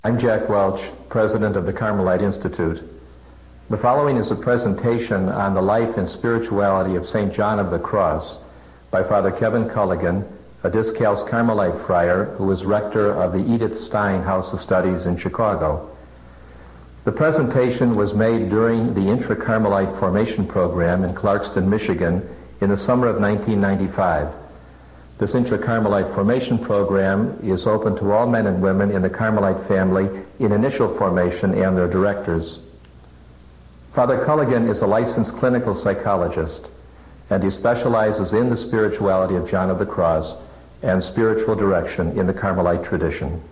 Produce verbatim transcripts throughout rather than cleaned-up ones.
I'm Jack Welch, president of the Carmelite Institute. The following is a presentation on the life and spirituality of Saint John of the Cross by Father Kevin Culligan, a Discalced Carmelite friar who was rector of the Edith Stein House of Studies in Chicago. The presentation was made during the Intra-Carmelite Formation Program in Clarkston, Michigan in the summer of nineteen ninety-five. This Intra-Carmelite Formation Program is open to all men and women in the Carmelite family in initial formation and their directors. Father Culligan is a licensed clinical psychologist, and he specializes in the spirituality of John of the Cross and spiritual direction in the Carmelite tradition.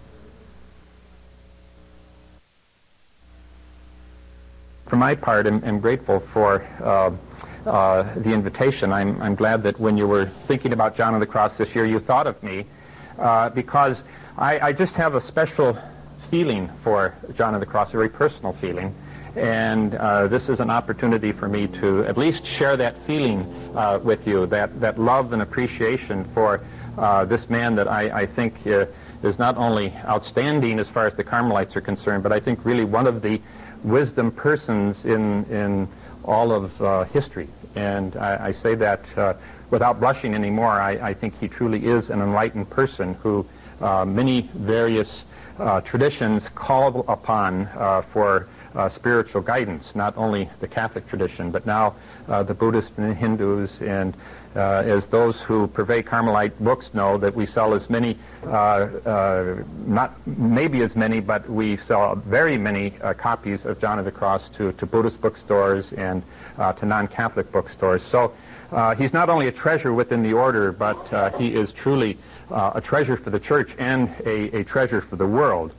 For my part, I'm, I'm grateful for uh, uh, the invitation. I'm, I'm glad that when you were thinking about John of the Cross this year, you thought of me, uh, because I, I just have a special feeling for John of the Cross, a very personal feeling. And uh, this is an opportunity for me to at least share that feeling uh, with you, that, that love and appreciation for uh, this man that I, I think uh, is not only outstanding as far as the Carmelites are concerned, but I think really one of the wisdom persons in, in all of uh, history. And I, I say that uh, without blushing anymore. I, I think he truly is an enlightened person who uh, many various uh, traditions call upon uh, for Uh, spiritual guidance, not only the Catholic tradition, but now uh, the Buddhists and the Hindus, and uh, as those who purvey Carmelite books know, that we sell as many, uh, uh, not maybe as many, but we sell very many uh, copies of John of the Cross to, to Buddhist bookstores and uh, to non-Catholic bookstores. So uh, he's not only a treasure within the order, but uh, he is truly uh, a treasure for the Church and a, a treasure for the world.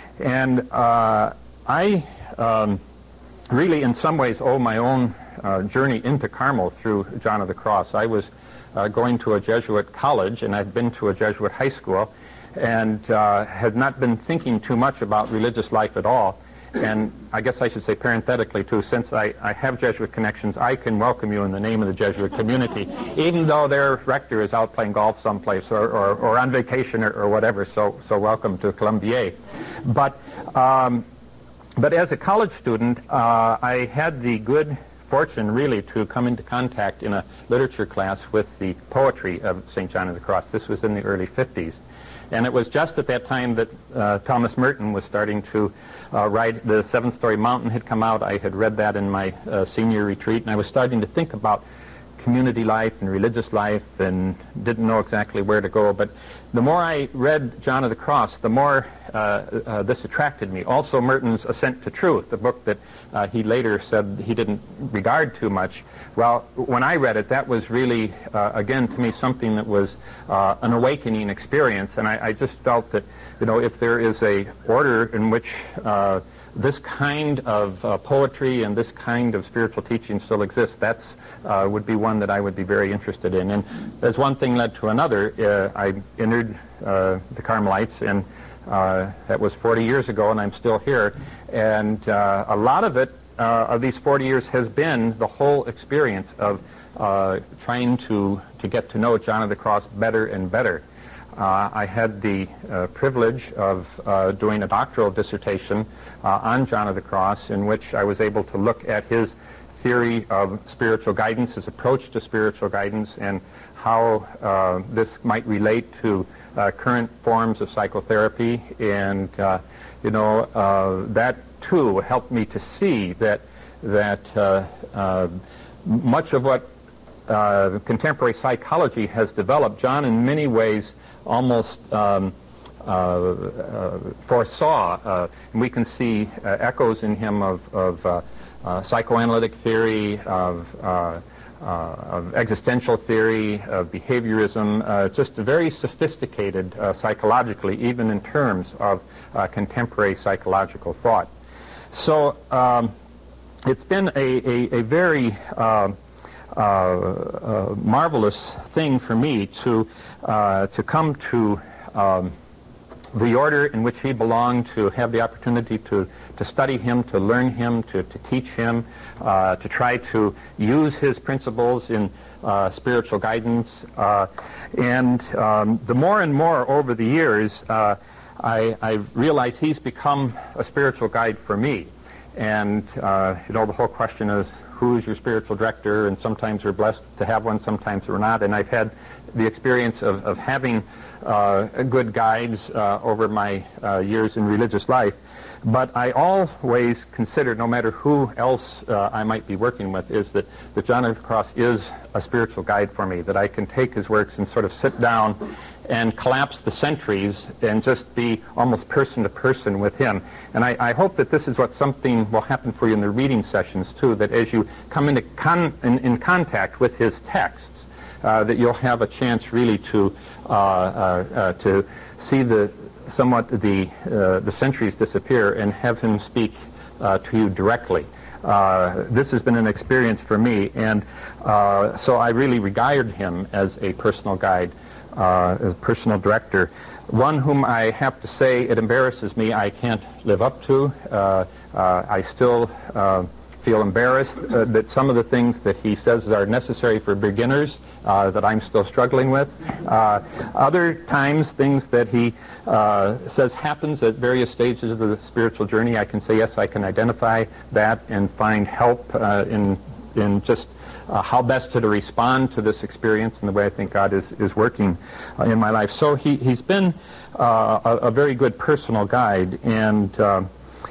And uh, I Um, really in some ways owe my own uh, journey into Carmel through John of the Cross. I was uh, going to a Jesuit college, and I'd been to a Jesuit high school, and uh, had not been thinking too much about religious life at all. And I guess I should say parenthetically too, since I, I have Jesuit connections, I can welcome you in the name of the Jesuit community, even though their rector is out playing golf someplace or, or, or on vacation or, or whatever, so, so welcome to Columbier. But um, But as a college student, uh, I had the good fortune, really, to come into contact in a literature class with the poetry of Saint John of the Cross. This was in the early fifties. And it was just at that time that uh, Thomas Merton was starting to uh, write. The Seven Story Mountain had come out. I had read that in my uh, senior retreat, and I was starting to think about community life and religious life and didn't know exactly where to go. But the more I read John of the Cross, the more uh, uh, this attracted me. Also Merton's Ascent to Truth, the book that uh, he later said he didn't regard too much. Well, when I read it, that was really, uh, again, to me, something that was uh, an awakening experience. And I, I just felt that, you know, if there is a order in which uh, this kind of uh, poetry and this kind of spiritual teaching still exists, that's Uh, would be one that I would be very interested in. And as one thing led to another, uh, I entered uh, the Carmelites, and uh, that was forty years ago, and I'm still here. And uh, a lot of it, uh, of these forty years, has been the whole experience of uh, trying to, to get to know John of the Cross better and better. Uh, I had the uh, privilege of uh, doing a doctoral dissertation uh, on John of the Cross, in which I was able to look at his theory of spiritual guidance, his approach to spiritual guidance, and how uh, this might relate to uh, current forms of psychotherapy. And uh, you know, uh, that too helped me to see that that uh, uh, much of what uh, contemporary psychology has developed, John in many ways almost um, uh, uh, foresaw. Uh, and we can see uh, echoes in him of, of uh, Uh, psychoanalytic theory, of, uh, uh, of existential theory, of behaviorism, uh, just very sophisticated uh, psychologically, even in terms of uh, contemporary psychological thought. So um, it's been a, a, a very uh, uh, uh, marvelous thing for me to, uh, to come to um, the order in which he belonged, to have the opportunity to to study him, to learn him, to, to teach him, uh, to try to use his principles in uh, spiritual guidance. Uh, and um, the more and more over the years, uh, I, I realize he's become a spiritual guide for me. And, uh, you know, the whole question is, who is your spiritual director? And sometimes we're blessed to have one, sometimes we're not. And I've had the experience of, of having uh, good guides uh, over my uh, years in religious life. But I always consider, no matter who else uh, I might be working with, is that, that John of the Cross is a spiritual guide for me, that I can take his works and sort of sit down and collapse the centuries and just be almost person to person with him. And I, I hope that this is what something will happen for you in the reading sessions too, that as you come into con in, in contact with his texts, uh, that you'll have a chance really to uh, uh, uh, to see the somewhat the uh, the centuries disappear and have him speak uh, to you directly. Uh, this has been an experience for me, and uh, so I really regard him as a personal guide, uh, as a personal director, one whom I have to say it embarrasses me I can't live up to. Uh, uh, I still uh, feel embarrassed uh, that some of the things that he says are necessary for beginners uh, that I'm still struggling with. Uh, other times, things that he uh, says happens at various stages of the spiritual journey, I can say, yes, I can identify that and find help uh, in, in just Uh, how best to, to respond to this experience and the way I think God is, is working uh, in my life. So he, he's been uh, a, a very good personal guide, and uh,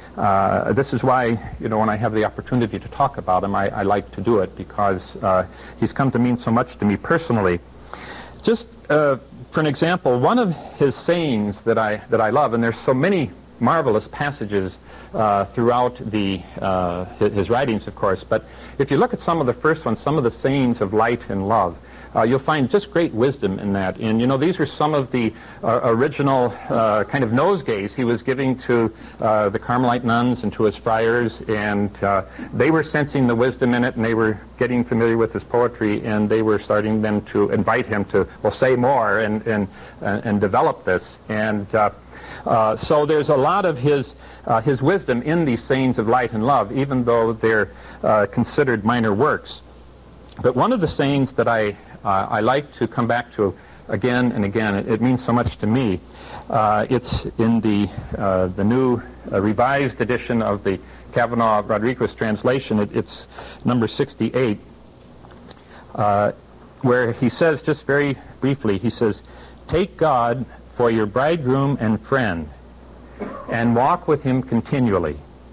uh, this is why, you know, when I have the opportunity to talk about him, I, I like to do it, because uh, he's come to mean so much to me personally. Just uh, for an example, one of his sayings that I, that I love, and there's so many marvelous passages uh, throughout the uh, his, his writings, of course, but if you look at some of the first ones, some of the sayings of light and love, uh, you'll find just great wisdom in that. And, you know, these are some of the uh, original uh, kind of nosegays he was giving to uh, the Carmelite nuns and to his friars, and uh, they were sensing the wisdom in it, and they were getting familiar with his poetry, and they were starting then to invite him to, well, say more and, and, uh, and develop this. And uh, Uh, so there's a lot of his uh, his wisdom in these sayings of light and love, even though they're uh, considered minor works. But one of the sayings that I uh, I like to come back to again and again, it, it means so much to me. Uh, it's in the uh, the new uh, revised edition of the Kavanaugh Rodriguez translation. It, it's number sixty-eight, uh, where he says, just very briefly, he says, "Take God for your bridegroom and friend, and walk with him continually,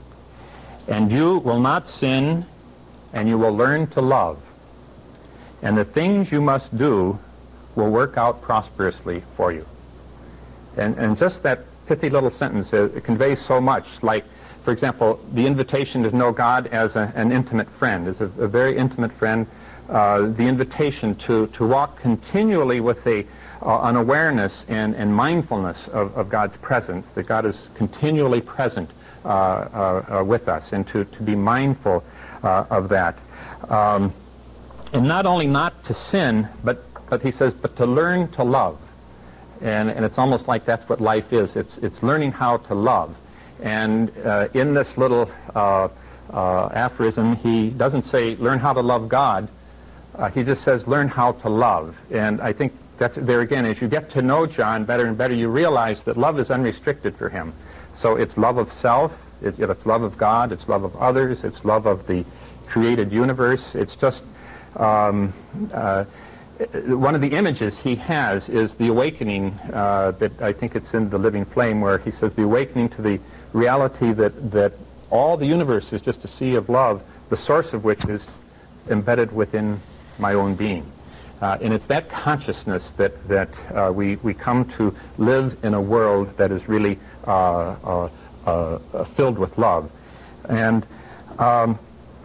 and you will not sin, and you will learn to love, and the things you must do will work out prosperously for you." And, and just that pithy little sentence, uh, it conveys so much. Like, for example, the invitation to know God as a, an intimate friend, as a, a very intimate friend, uh, the invitation to, to walk continually with a Uh, an awareness and, and mindfulness of, of God's presence, that God is continually present uh, uh, uh, with us, and to, to be mindful uh, of that. Um, and not only not to sin, but, but he says, but to learn to love. And, and it's almost like that's what life is. It's, it's learning how to love. And uh, in this little uh, uh, aphorism, he doesn't say, learn how to love God. Uh, he just says, learn how to love. And I think that's there again, as you get to know John better and better, you realize that love is unrestricted for him. So it's love of self, it, it's love of God, it's love of others, it's love of the created universe. It's just um, uh, one of the images he has is the awakening uh, that I think it's in The Living Flame, where he says the awakening to the reality that, that all the universe is just a sea of love, the source of which is embedded within my own being. Uh, and it's that consciousness that, that uh, we, we come to live in a world that is really uh, uh, uh, filled with love. And, um,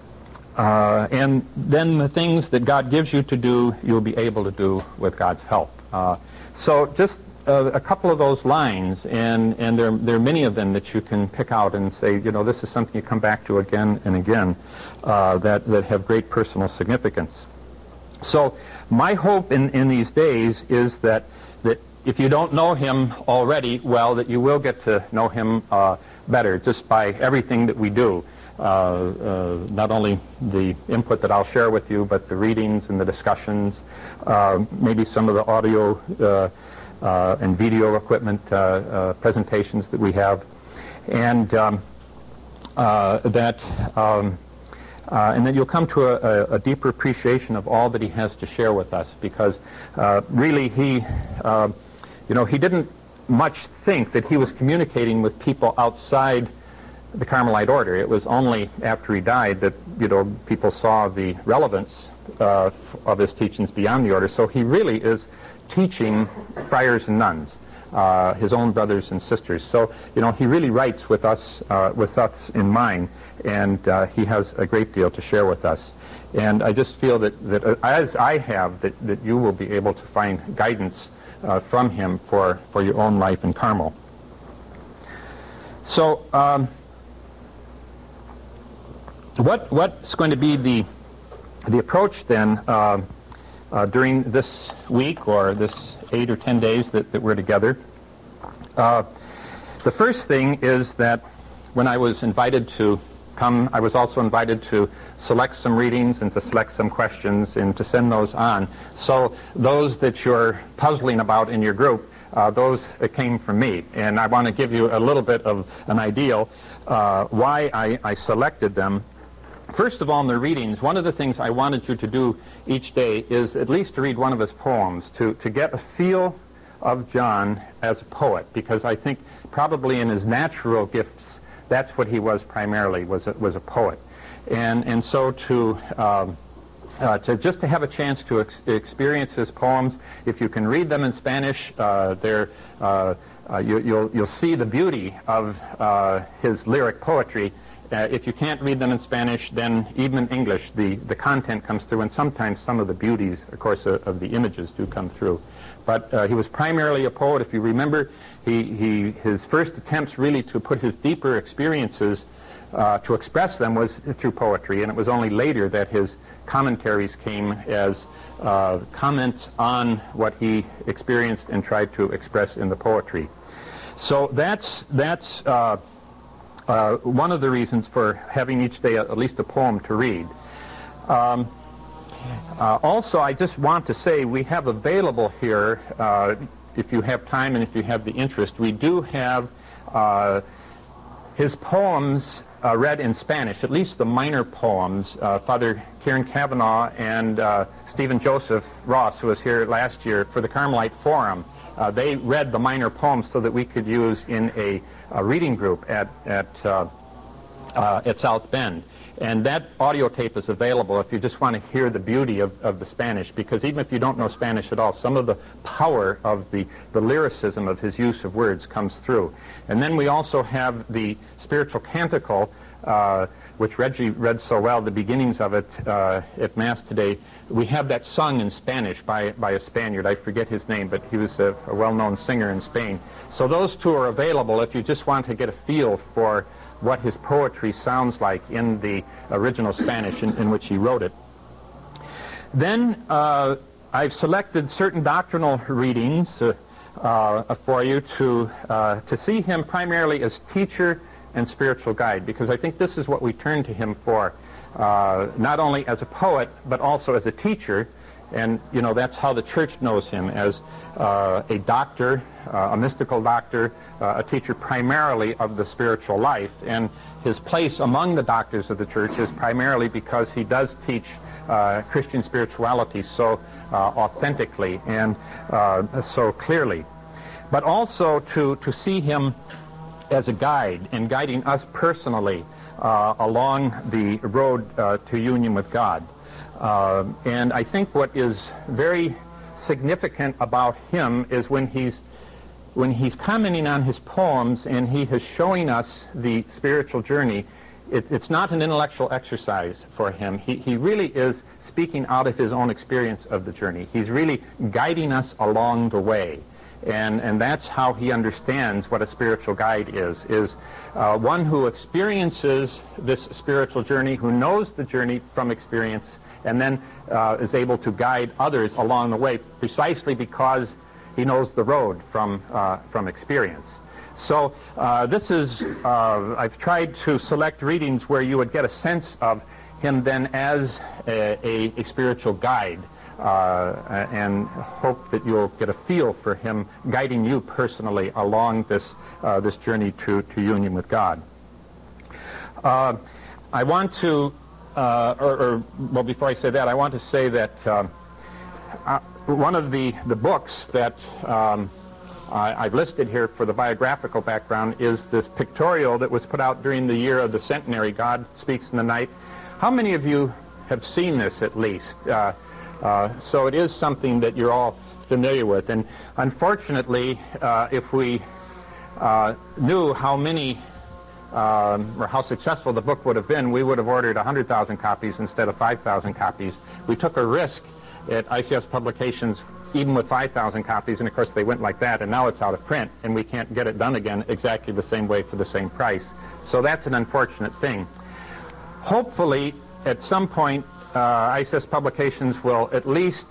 uh, and then the things that God gives you to do, you'll be able to do with God's help. Uh, so just uh, a couple of those lines, and, and there, there are many of them that you can pick out and say, you know, this is something you come back to again and again, uh, that, that have great personal significance. So my hope in, in these days is that, that if you don't know him already well, that you will get to know him uh, better just by everything that we do. Uh, uh, not only the input that I'll share with you, but the readings and the discussions, uh, maybe some of the audio uh, uh, and video equipment uh, uh, presentations that we have, and um, uh, that um, uh, and then you'll come to a, a, a deeper appreciation of all that he has to share with us, because uh, really he, uh, you know, he didn't much think that he was communicating with people outside the Carmelite order. It was only after he died that, you know, people saw the relevance uh, of his teachings beyond the order. So he really is teaching friars and nuns, uh, his own brothers and sisters. So, you know, he really writes with us, uh, with us in mind, and uh, he has a great deal to share with us. And I just feel that, that uh, as I have, that, that you will be able to find guidance uh, from him for, for your own life in Carmel. So, um, What what's going to be the the approach then uh, uh, during this week or this eight or ten days that, that we're together? Uh, the first thing is that when I was invited to come, I was also invited to select some readings and to select some questions and to send those on. So those that you're puzzling about in your group, uh, those uh, came from me, and I want to give you a little bit of an idea uh, why I, I selected them. First of all, in the readings, one of the things I wanted you to do each day is at least to read one of his poems, to, to get a feel of John as a poet, because I think probably in his natural gifts, that's what he was primarily, was a, was a poet. And, and so to, um, uh, to just to have a chance to ex experience his poems, if you can read them in Spanish, uh, they're, uh, uh, you, you'll, you'll see the beauty of uh, his lyric poetry. Uh, if you can't read them in Spanish, then even in English, the, the content comes through, and sometimes some of the beauties, of course, uh, of the images do come through. But uh, he was primarily a poet. If you remember, he, he, his first attempts really to put his deeper experiences, uh, to express them, was through poetry, and it was only later that his commentaries came as uh, comments on what he experienced and tried to express in the poetry. So that's, that's uh, Uh, one of the reasons for having each day at least a poem to read. Um, uh, also, I just want to say we have available here, uh, if you have time and if you have the interest, we do have uh, his poems uh, read in Spanish, at least the minor poems. Uh, Father Kieran Kavanaugh and uh, Stephen Joseph Ross, who was here last year for the Carmelite Forum, uh, they read the minor poems so that we could use in a a reading group at at uh, uh, at South Bend, and that audio tape is available if you just want to hear the beauty of, of the Spanish, because even if you don't know Spanish at all, some of the power of the the lyricism of his use of words comes through. And then we also have the spiritual canticle, uh, which Reggie read so well, the beginnings of it uh, at Mass today. We have that sung in Spanish by, by a Spaniard. I forget his name, but he was a, a well-known singer in Spain. So those two are available if you just want to get a feel for what his poetry sounds like in the original Spanish in, in which he wrote it. Then uh, I've selected certain doctrinal readings uh, uh, for you to, uh, to see him primarily as teacher and spiritual guide, because I think this is what we turn to him for. Uh, not only as a poet, but also as a teacher, and you know that's how the church knows him, as uh, a doctor, uh, a mystical doctor, uh, a teacher primarily of the spiritual life. And his place among the doctors of the church is primarily because he does teach uh, Christian spirituality so uh, authentically and uh, so clearly. But also to, to see him as a guide, and guiding us personally Uh, along the road uh, to union with God. Uh, and I think what is very significant about him is when he's when he's commenting on his poems and he is showing us the spiritual journey, it, it's not an intellectual exercise for him. He, he really is speaking out of his own experience of the journey. He's really guiding us along the way. And, and that's how he understands what a spiritual guide is, is uh, one who experiences this spiritual journey, who knows the journey from experience, and then uh, is able to guide others along the way precisely because he knows the road from, uh, from experience. So uh, this is, uh, I've tried to select readings where you would get a sense of him then as a, a, a spiritual guide uh, and hope that you'll get a feel for him guiding you personally along this uh, this journey to, to union with God. Uh, I want to, uh, or, or, well, before I say that, I want to say that uh, uh, one of the, the books that um, I, I've listed here for the biographical background is this pictorial that was put out during the year of the centenary, God Speaks in the Night. How many of you have seen this at least? Uh, uh, so it is something that you're all familiar with. And unfortunately, uh, if we uh, knew how many um, or how successful the book would have been, we would have ordered one hundred thousand copies instead of five thousand copies. We took a risk at I C S Publications even with five thousand copies, and of course they went like that, and now it's out of print, and we can't get it done again exactly the same way for the same price. So that's an unfortunate thing. Hopefully, at some point, uh, I C S Publications will at least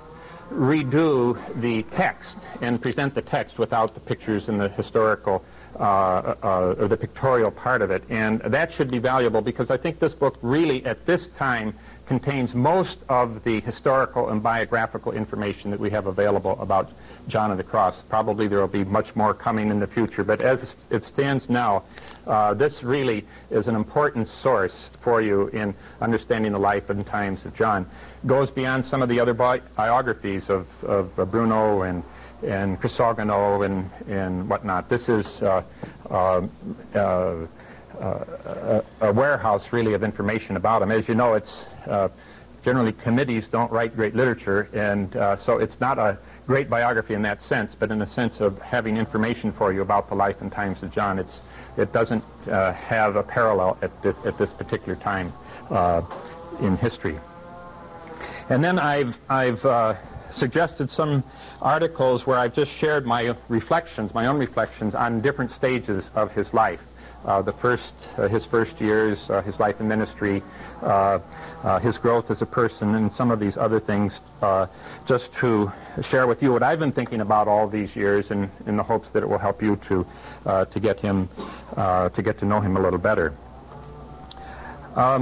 redo the text and present the text without the pictures and the historical uh, uh, or the pictorial part of it. And that should be valuable because I think this book really, at this time, contains most of the historical and biographical information that we have available about John of the Cross. Probably there will be much more coming in the future, but as it stands now, uh, this really is an important source for you in understanding the life and times of John. Goes beyond some of the other bi biographies of, of uh, Bruno and and Chrysogono and and whatnot. This is uh, uh, uh, uh, a, a warehouse really of information about him. As you know, it's uh, generally committees don't write great literature, and uh, so it's not a great biography in that sense, but in the sense of having information for you about the life and times of John. It's it doesn't uh, have a parallel at this, at this particular time uh, in history. And then I've I've uh, suggested some articles where I've just shared my reflections, my own reflections on different stages of his life. Uh, the first, uh, his first years, uh, his life in ministry, uh, uh, his growth as a person, and some of these other things, uh, just to share with you what I've been thinking about all these years, and in the hopes that it will help you to uh, to get him, uh, to get to know him a little better. Um,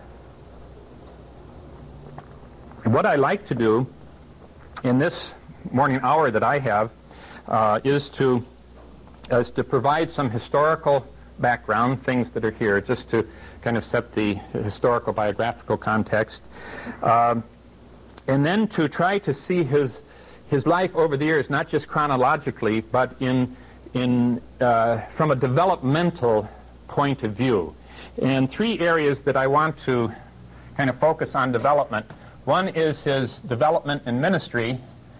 what I like to do in this morning hour that I have uh, is to is to provide some historical background, things that are here, just to kind of set the historical biographical context, um, and then to try to see his his life over the years, not just chronologically, but in in uh, from a developmental point of view. And three areas that I want to kind of focus on development. One is his development in ministry,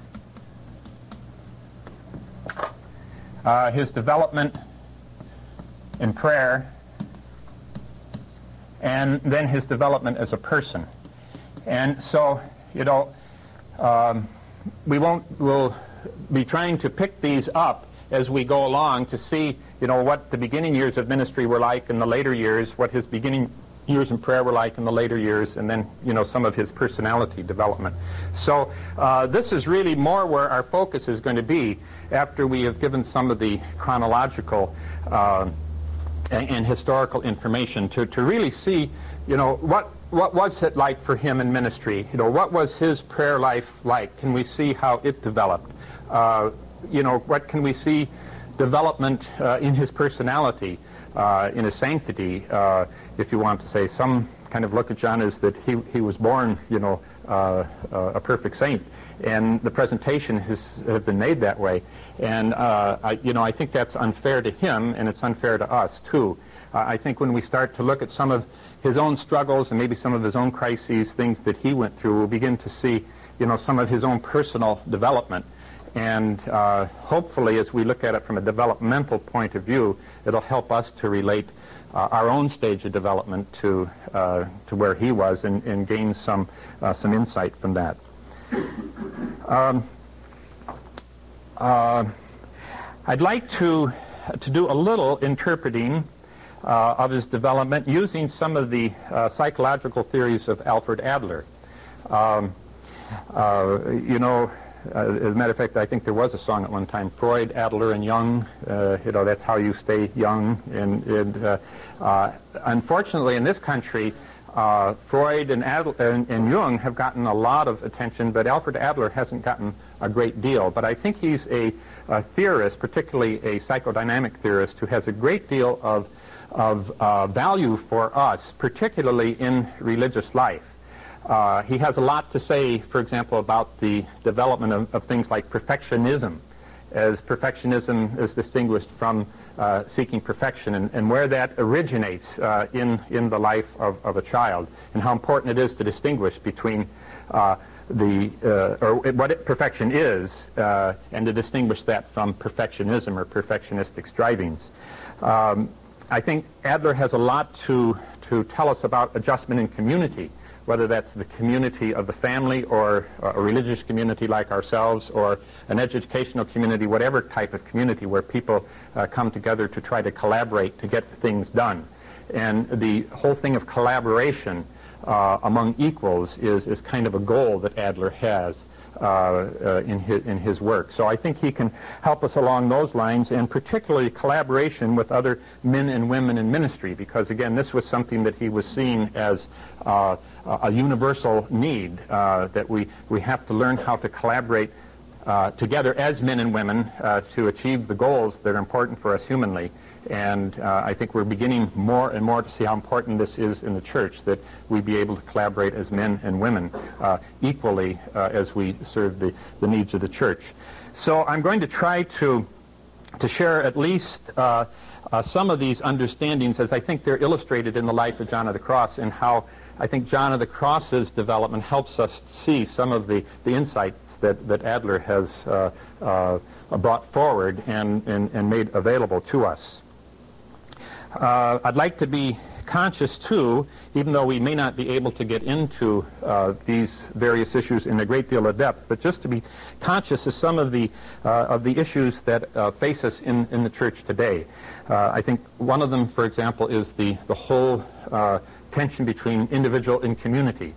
uh, his development in prayer, and then his development as a person. And so, you know, um, we won't, we'll be trying to pick these up as we go along to see, you know, what the beginning years of ministry were like in the later years, what his beginning years in prayer were like in the later years, and then, you know, some of his personality development. So uh, this is really more where our focus is going to be after we have given some of the chronological uh, and, and historical information to, to really see, you know, what what was it like for him in ministry? You know, what was his prayer life like? Can we see how it developed? Uh, you know, what can we see development uh, in his personality, uh, in his sanctity? Uh, if you want to say some kind of look at John is that he, he was born, you know, uh, uh, a perfect saint. And the presentation has, has been made that way. And, uh, I, you know, I think that's unfair to him, and it's unfair to us, too. Uh, I think when we start to look at some of his own struggles and maybe some of his own crises, things that he went through, we'll begin to see, you know, some of his own personal development. And uh, hopefully, as we look at it from a developmental point of view, it'll help us to relate uh, our own stage of development to uh, to where he was, and, and gain some uh, some insight from that. Um, uh, I'd like to to do a little interpreting uh, of his development using some of the uh, psychological theories of Alfred Adler. Um, uh, you know. Uh, as a matter of fact, I think there was a song at one time, Freud, Adler, and Jung. Uh, you know, that's how you stay young. And, and uh, uh, unfortunately, in this country, Uh, Freud and, Adler, and, and Jung have gotten a lot of attention, but Alfred Adler hasn't gotten a great deal. But I think he's a, a theorist, particularly a psychodynamic theorist, who has a great deal of, of uh, value for us, particularly in religious life. Uh, he has a lot to say, for example, about the development of, of things like perfectionism, as perfectionism is distinguished from uh, seeking perfection, and, and where that originates uh, in, in the life of, of a child, and how important it is to distinguish between uh, the, uh, or what it, perfection is, uh, and to distinguish that from perfectionism or perfectionistic strivings. Um, I think Adler has a lot to, to tell us about adjustment in community, whether that's the community of the family or a religious community like ourselves or an educational community, whatever type of community where people uh, come together to try to collaborate to get things done. And the whole thing of collaboration uh, among equals is, is kind of a goal that Adler has uh, uh, in, his, in his work. So I think he can help us along those lines, and particularly collaboration with other men and women in ministry, because again, this was something that he was seeing as uh, a universal need, uh, that we, we have to learn how to collaborate uh, together as men and women uh, to achieve the goals that are important for us humanly. And uh, I think we're beginning more and more to see how important this is in the church, that we be able to collaborate as men and women uh, equally uh, as we serve the, the needs of the church. So I'm going to try to, to share at least uh, uh, some of these understandings, as I think they're illustrated in the life of John of the Cross, and how I think John of the Cross's development helps us see some of the, the insights that, that Adler has uh, uh, brought forward and, and, and made available to us. Uh, I'd like to be conscious, too, even though we may not be able to get into uh, these various issues in a great deal of depth, but just to be conscious of some of the, uh, of the issues that uh, face us in, in the church today. Uh, I think one of them, for example, is the, the whole uh, tension between individual and community.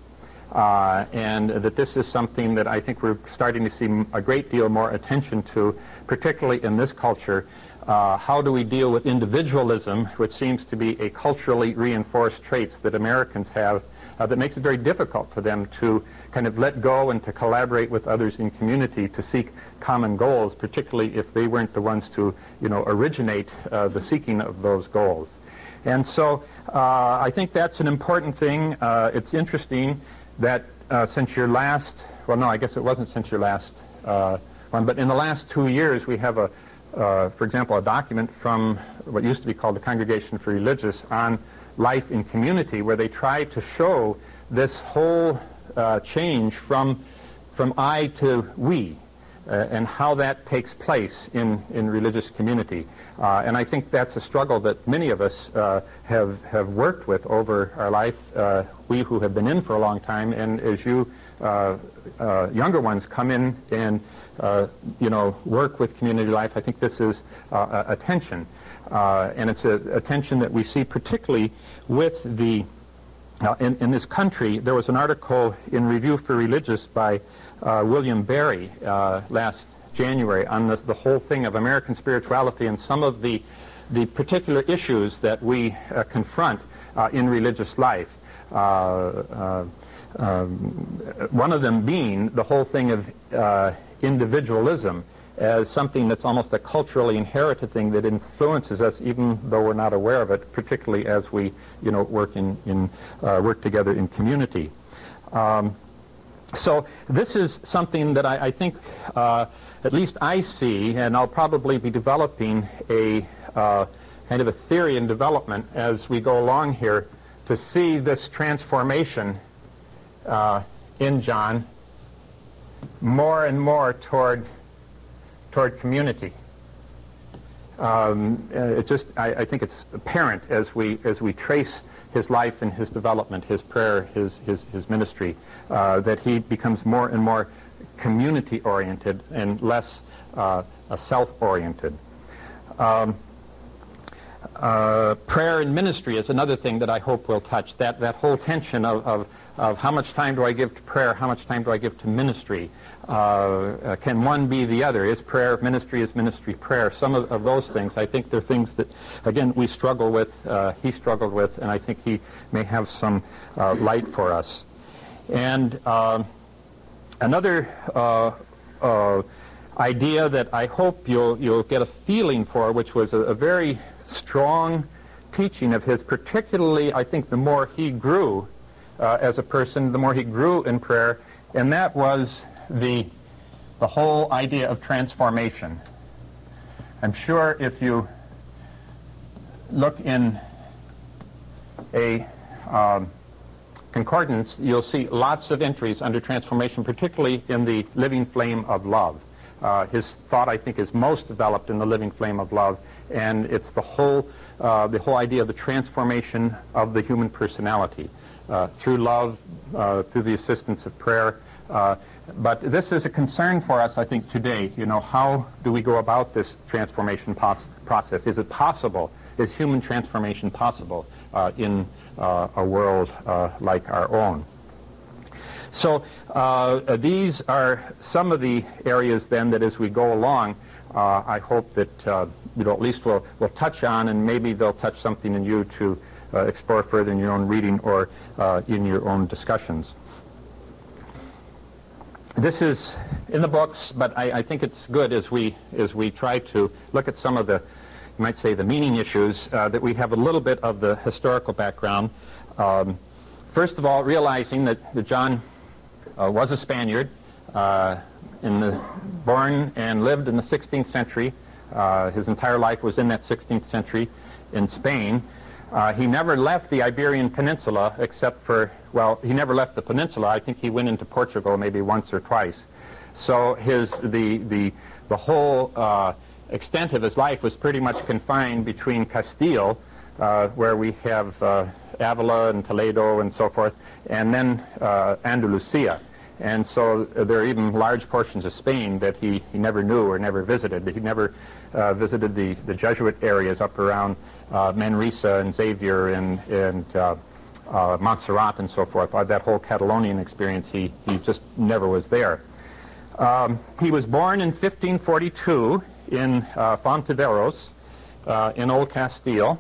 Uh, and that this is something that I think we're starting to see a great deal more attention to, particularly in this culture. Uh, how do we deal with individualism, which seems to be a culturally reinforced trait that Americans have, uh, that makes it very difficult for them to kind of let go and to collaborate with others in community to seek common goals, particularly if they weren't the ones to, you know, originate uh, the seeking of those goals. And so uh, I think that's an important thing. Uh, it's interesting that uh, since your last, well, no, I guess it wasn't since your last uh, one, but in the last two years we have a Uh, for example, a document from what used to be called the Congregation for Religious on life in community, where they try to show this whole uh, change from from I to we, uh, and how that takes place in, in religious community. Uh, and I think that's a struggle that many of us uh, have, have worked with over our life, uh, we who have been in for a long time, and as you uh, uh, younger ones come in and Uh, you know, work with community life, I think this is uh, a, a tension. Uh, and it's a, a tension that we see particularly with the, uh, in, in this country. There was an article in Review for Religious by uh, William Barry uh, last January on the, the whole thing of American spirituality and some of the, the particular issues that we uh, confront uh, in religious life. Uh, uh, um, one of them being the whole thing of uh, individualism as something that's almost a culturally inherited thing that influences us, even though we're not aware of it, particularly as we, you know, work in, in uh, work together in community. Um, so this is something that I, I think, uh, at least I see, and I'll probably be developing a uh, kind of a theory in development as we go along here to see this transformation uh, in John more and more toward toward community. Um, it just, I, I think it's apparent as we as we trace his life and his development, his prayer, his his his ministry, uh, that he becomes more and more community-oriented and less uh, self-oriented. Um, uh, prayer and ministry is another thing that I hope we'll touch. That that whole tension of, of of how much time do I give to prayer, how much time do I give to ministry? Uh, uh, can one be the other? Is prayer ministry, is ministry prayer? Some of, of those things, I think they're things that, again, we struggle with, uh, he struggled with, and I think he may have some uh, light for us. And uh, another uh, uh, idea that I hope you'll, you'll get a feeling for, which was a, a very strong teaching of his, particularly, I think, the more he grew Uh, as a person, the more he grew in prayer, and that was the the whole idea of transformation. I'm sure if you look in a um, concordance, you'll see lots of entries under transformation, particularly in the living flame of love. Uh, his thought, I think, is most developed in the living flame of love, and it's the whole uh, the whole idea of the transformation of the human personality. Uh, through love, uh, through the assistance of prayer. Uh, but this is a concern for us, I think, today. You know, how do we go about this transformation pos- process? Is it possible? Is human transformation possible uh, in uh, a world uh, like our own? So uh, these are some of the areas, then, that as we go along, uh, I hope that, uh, you know, at least we'll, we'll touch on, and maybe they'll touch something in you to Uh, explore further in your own reading or uh, in your own discussions. This is in the books, but I, I think it's good as we as we try to look at some of the, you might say, the meaning issues, uh, that we have a little bit of the historical background. Um, first of all, realizing that, that John uh, was a Spaniard, uh, in the, born and lived in the sixteenth century. Uh, his entire life was in that sixteenth century in Spain. Uh, he never left the Iberian Peninsula except for, well, he never left the peninsula. I think he went into Portugal maybe once or twice. So his the the the whole uh, extent of his life was pretty much confined between Castile, uh, where we have uh, Avila and Toledo and so forth, and then uh, Andalusia. And so there are even large portions of Spain that he, he never knew or never visited. He never uh, visited the, the Jesuit areas up around uh, Manresa and Xavier and, and uh, uh, Montserrat and so forth. Uh, that whole Catalonian experience, he, he just never was there. Um, he was born in fifteen forty-two in uh, Fontiveros uh, in Old Castile.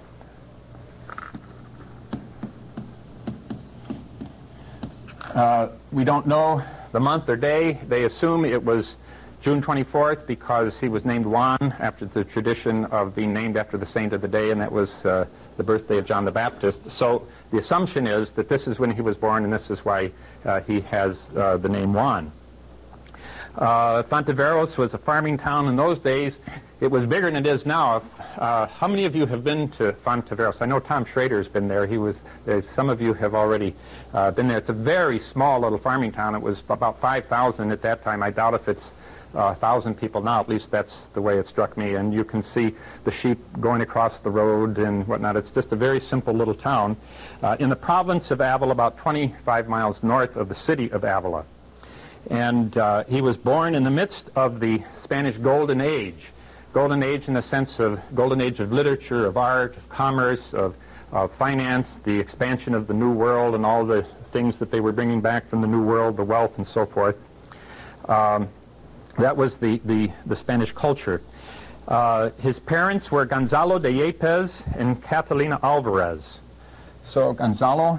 Uh, we don't know the month or day. They assume it was June twenty-fourth because he was named Juan after the tradition of being named after the saint of the day, and that was uh, the birthday of John the Baptist. So the assumption is that this is when he was born, and this is why uh, he has uh, the name Juan. Uh, Fontiveros was a farming town in those days. It was bigger than it is now. Uh, how many of you have been to Fontiveros? I know Tom Schrader's been there. He was. Uh, some of you have already uh, been there. It's a very small little farming town. It was about five thousand at that time. I doubt if it's uh, one thousand people now. At least that's the way it struck me. And you can see the sheep going across the road and whatnot. It's just a very simple little town uh, in the province of Avila, about twenty-five miles north of the city of Avila. And uh, he was born in the midst of the Spanish Golden Age. Golden Age in the sense of Golden Age of literature, of art, of commerce, of, of finance, the expansion of the New World and all the things that they were bringing back from the New World, the wealth and so forth. Um, that was the, the, the Spanish culture. Uh, his parents were Gonzalo de Yepes and Catalina Alvarez. So Gonzalo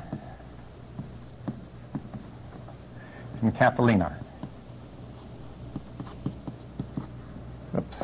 and Catalina. Oops.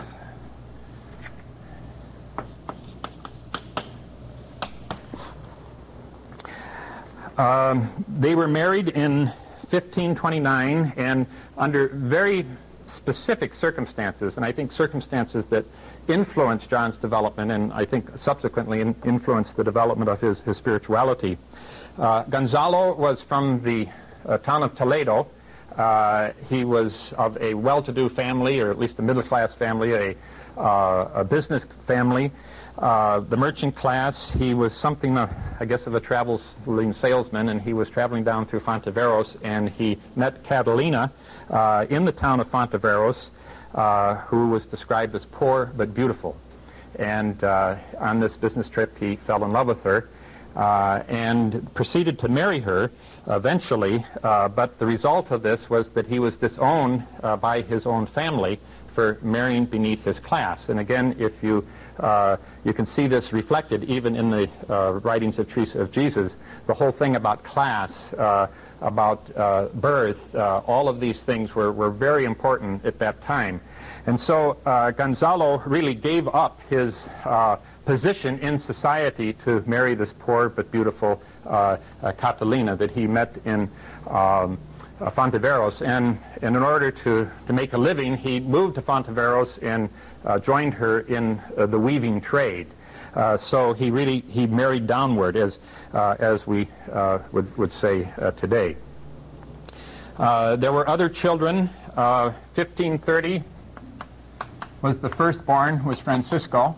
Um, they were married in fifteen twenty-nine and under very specific circumstances, and I think circumstances that influenced John's development and I think subsequently in influenced the development of his, his spirituality. Uh, Gonzalo was from the uh, town of Toledo. Uh, he was of a well-to-do family, or at least a middle-class family, a, uh, a business family. Uh, the merchant class, he was something, uh, I guess, of a traveling salesman, and he was traveling down through Fontiveros, and he met Catalina uh, in the town of Fontiveros, uh, who was described as poor but beautiful. and uh, on this business trip he fell in love with her uh, and proceeded to marry her eventually, uh, but the result of this was that he was disowned uh, by his own family for marrying beneath his class. And again, if you uh, you can see this reflected even in the uh, writings of Teresa of Jesus, the whole thing about class, uh, about uh, birth, uh, all of these things were, were very important at that time. And so uh, Gonzalo really gave up his uh, position in society to marry this poor but beautiful uh, uh, Catalina that he met in um, uh, Fontiveros. And, and in order to, to make a living, he moved to Fontiveros and uh, joined her in uh, the weaving trade. Uh, so he really, he married downward, as, uh, as we uh, would, would say uh, today. Uh, there were other children. Uh, fifteen thirty was the firstborn, was Francisco.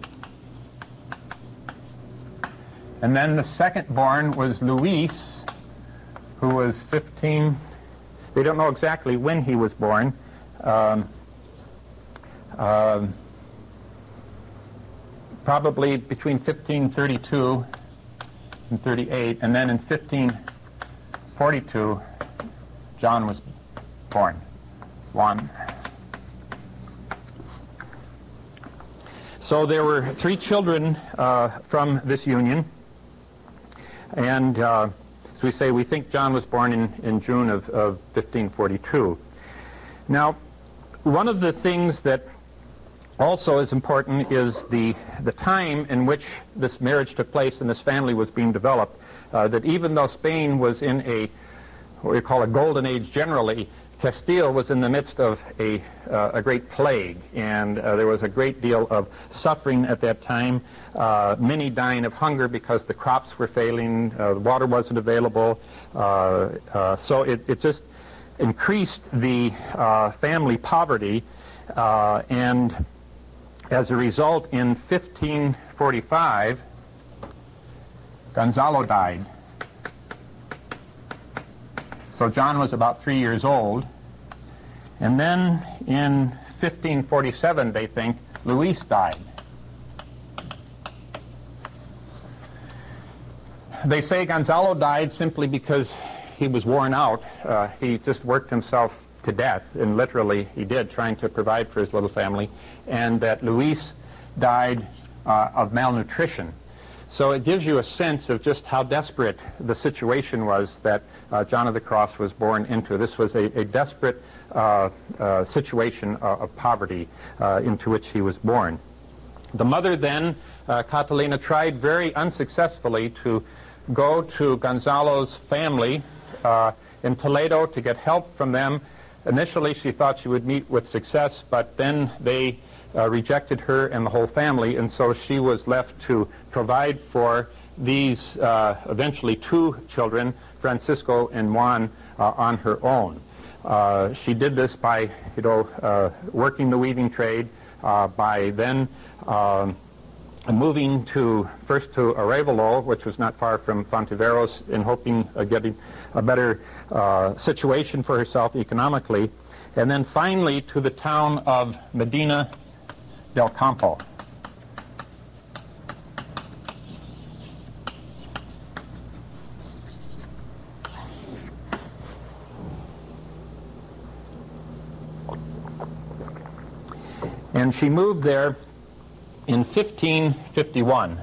And then the second-born was Luis, who was fifteen. They don't know exactly when he was born. Um, um, probably between fifteen thirty-two and thirty-eight, and then in fifteen forty-two, John was born. Juan. So there were three children uh, from this union, and uh, as we say, we think John was born in, in June of, of fifteen forty-two. Now, one of the things that also is important is the, the time in which this marriage took place and this family was being developed, uh, that even though Spain was in a, what we call a golden age generally, Castile was in the midst of a, uh, a great plague, and uh, there was a great deal of suffering at that time, uh, many dying of hunger because the crops were failing, uh, the water wasn't available, uh, uh, so it, it just increased the uh, family poverty, uh, and as a result, in fifteen forty-five, Gonzalo died. So John was about three years old. And then in fifteen forty-seven, they think, Luis died. They say Gonzalo died simply because he was worn out. Uh, he just worked himself to death, and literally he did, trying to provide for his little family, and that Luis died uh, of malnutrition. So it gives you a sense of just how desperate the situation was that uh, John of the Cross was born into. This was a, a desperate uh, uh, situation uh, of poverty uh, into which he was born. The mother then, uh, Catalina, tried very unsuccessfully to go to Gonzalo's family uh, in Toledo to get help from them. Initially she thought she would meet with success, but then they Uh, rejected her and the whole family, and so she was left to provide for these uh, eventually two children, Francisco and Juan, uh, on her own. Uh, she did this by, you know, uh, working the weaving trade, uh, by then um, moving to first to Arevalo, which was not far from Fontiveros, in hoping of getting a better uh, situation for herself economically, and then finally to the town of Medina del Campo. And she moved there in fifteen fifty-one.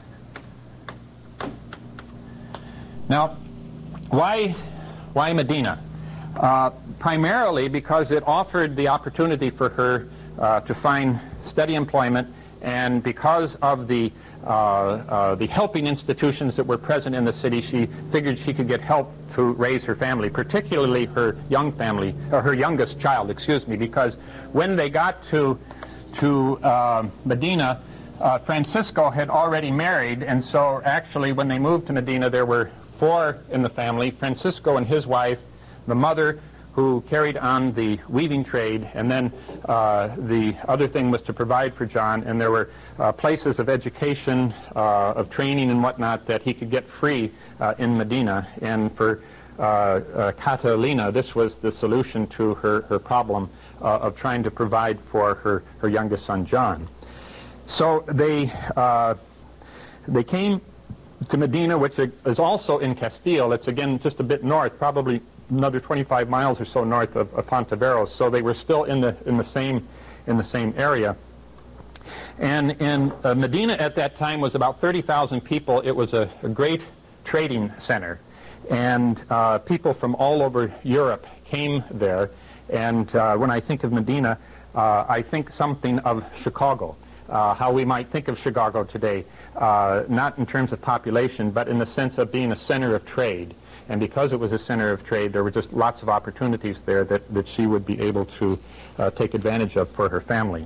Now, why, why Medina? Uh, primarily because it offered the opportunity for her uh, to find steady employment, and because of the uh, uh, the helping institutions that were present in the city, she figured she could get help to raise her family, particularly her young family, or her youngest child, excuse me, because when they got to to uh, Medina, uh, Francisco had already married, and so actually when they moved to Medina, there were four in the family: Francisco and his wife, the mother, who carried on the weaving trade, and then uh, the other thing was to provide for John, and there were uh, places of education, uh, of training and whatnot that he could get free uh, in Medina. And for uh, uh, Catalina, this was the solution to her, her problem uh, of trying to provide for her, her youngest son, John. So they, uh, they came to Medina, which is also in Castile. It's again just a bit north, probably another twenty-five miles or so north of, of Fontiveros. So they were still in the in the same in the same area. And in uh, Medina at that time was about thirty thousand people. It was a, a great trading center, and uh, people from all over Europe came there. And uh, when I think of Medina, uh, I think something of Chicago. Uh, how we might think of Chicago today, uh, not in terms of population, but in the sense of being a center of trade. And because it was a center of trade, there were just lots of opportunities there that, that she would be able to uh, take advantage of for her family.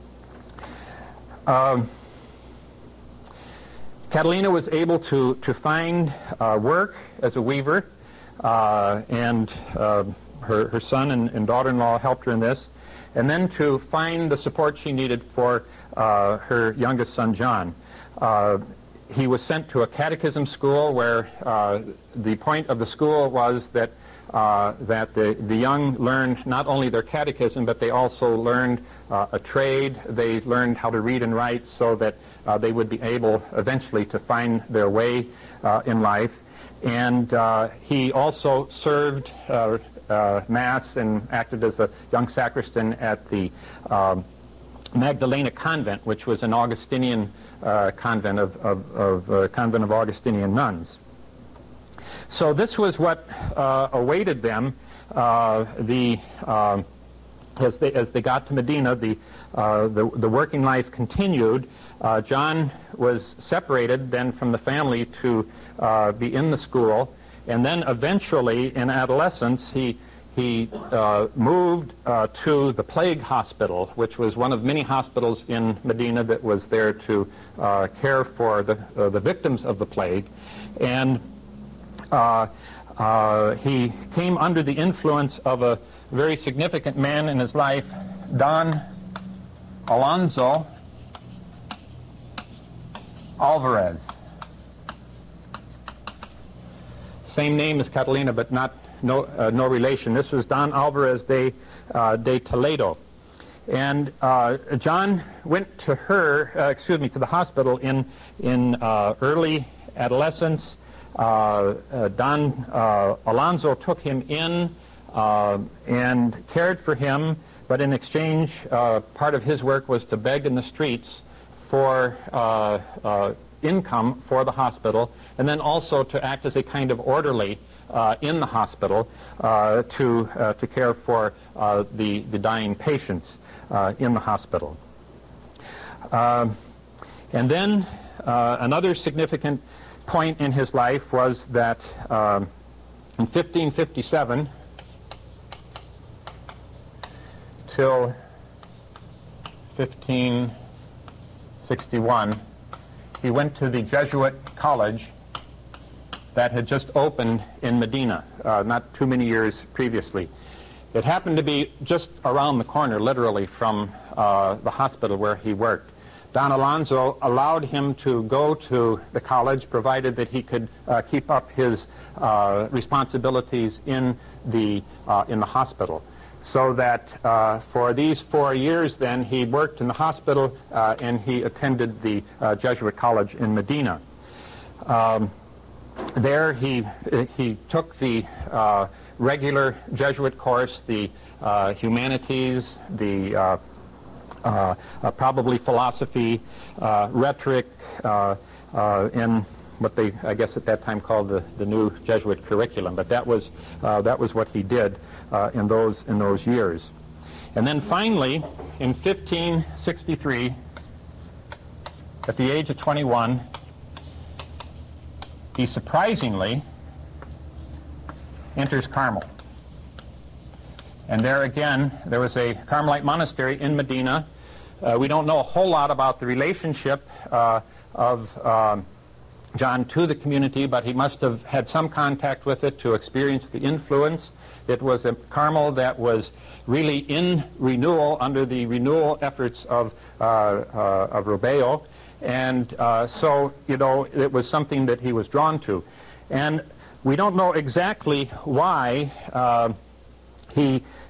Um, Catalina was able to, to find uh, work as a weaver, uh, and uh, her, her son and, and daughter-in-law helped her in this, and then to find the support she needed for Uh, her youngest son, John. Uh, he was sent to a catechism school where uh, the point of the school was that uh, that the, the young learned not only their catechism, but they also learned uh, a trade. They learned how to read and write so that uh, they would be able eventually to find their way uh, in life. And uh, he also served uh, uh, Mass and acted as a young sacristan at the um, Magdalena Convent, which was an Augustinian uh, convent of, of, of uh, convent of Augustinian nuns. So this was what uh, awaited them. Uh, the uh, as they as they got to Medina, the uh, the, the working life continued. Uh, John was separated then from the family to uh, be in the school, and then eventually in adolescence he. He uh, moved uh, to the plague hospital, which was one of many hospitals in Medina that was there to uh, care for the, uh, the victims of the plague. And uh, uh, he came under the influence of a very significant man in his life, Don Alonso Alvarez. Same name as Catalina, but not No, uh, no relation. This was Don Alvarez de, uh, de Toledo. And uh, John went to her, uh, excuse me, to the hospital in, in uh, early adolescence. Uh, uh, Don uh, Alonso took him in uh, and cared for him, but in exchange, uh, part of his work was to beg in the streets for uh, uh, income for the hospital, and then also to act as a kind of orderly Uh, in the hospital uh, to uh, to care for uh, the the dying patients uh, in the hospital. Uh, and then uh, another significant point in his life was that um, in fifteen fifty-seven till fifteen sixty-one, he went to the Jesuit college that had just opened in Medina, uh, not too many years previously. It happened to be just around the corner, literally, from uh, the hospital where he worked. Don Alonso allowed him to go to the college, provided that he could uh, keep up his uh, responsibilities in the, uh, in the hospital. So that uh, for these four years then, he worked in the hospital uh, and he attended the uh, Jesuit college in Medina. Um, There he he took the uh, regular Jesuit course, the uh, humanities, the uh, uh, uh, probably philosophy, uh, rhetoric, uh, uh, in what they I guess at that time called the, the new Jesuit curriculum. But that was uh, that was what he did uh, in those in those years. And then finally, in fifteen sixty-three, at the age of twenty-one. He surprisingly enters Carmel. And there again, there was a Carmelite monastery in Medina. Uh, we don't know a whole lot about the relationship uh, of um, John to the community, but he must have had some contact with it to experience the influence. It was a Carmel that was really in renewal under the renewal efforts of, uh, uh, of Robeo. And uh, so, you know, it was something that he was drawn to. And we don't know exactly why uh, he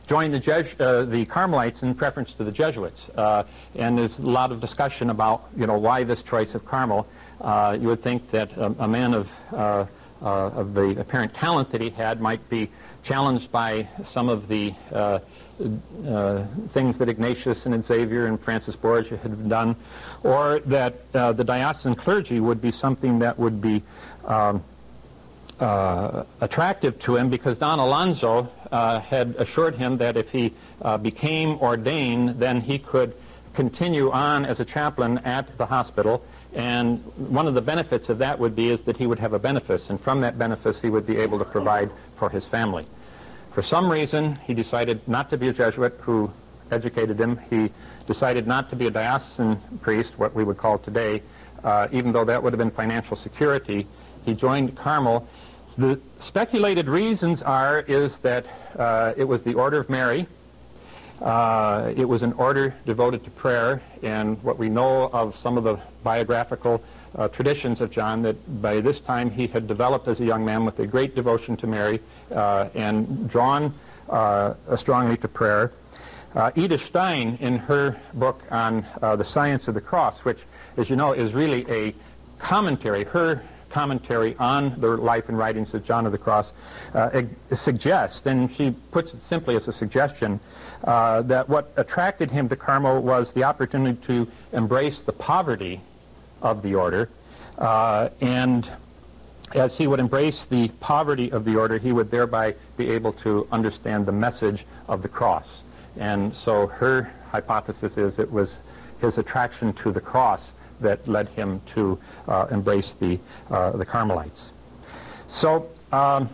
joined the, Jes uh, the Carmelites in preference to the Jesuits. Uh, and there's a lot of discussion about, you know, why this choice of Carmel. Uh, you would think that a, a man of, uh, uh, of the apparent talent that he had might be challenged by some of the uh, uh, things that Ignatius and Xavier and Francis Borgia had done, or that uh, the diocesan clergy would be something that would be um, uh, attractive to him, because Don Alonso uh, had assured him that if he uh, became ordained, then he could continue on as a chaplain at the hospital, and one of the benefits of that would be is that he would have a benefice, and from that benefice he would be able to provide for his family. For some reason, he decided not to be a Jesuit who educated him. He decided not to be a diocesan priest, what we would call today, uh, even though that would have been financial security. He joined Carmel. The speculated reasons are is that uh, it was the Order of Mary. Uh, it was an order devoted to prayer, and what we know of some of the biographical uh, traditions of John, that by this time he had developed as a young man with a great devotion to Mary uh, and drawn uh, strongly to prayer. Uh, Edith Stein, in her book on uh, the science of the cross, which, as you know, is really a commentary, her commentary on the life and writings of John of the Cross, uh, suggests, and she puts it simply as a suggestion, uh, that what attracted him to Carmel was the opportunity to embrace the poverty of the order, uh, and as he would embrace the poverty of the order, he would thereby be able to understand the message of the cross. And so her hypothesis is it was his attraction to the cross that led him to uh, embrace the, uh, the Carmelites. So um,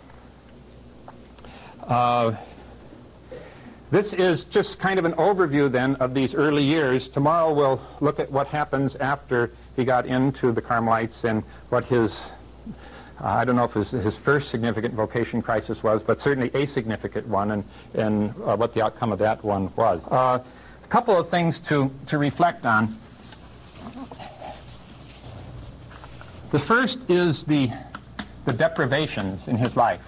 uh, this is just kind of an overview then of these early years. Tomorrow we'll look at what happens after he got into the Carmelites and what his, uh, I don't know if his, his first significant vocation crisis was, but certainly a significant one, and, and uh, what the outcome of that one was. Uh, a couple of things to, to reflect on. The first is the, the deprivations in his life,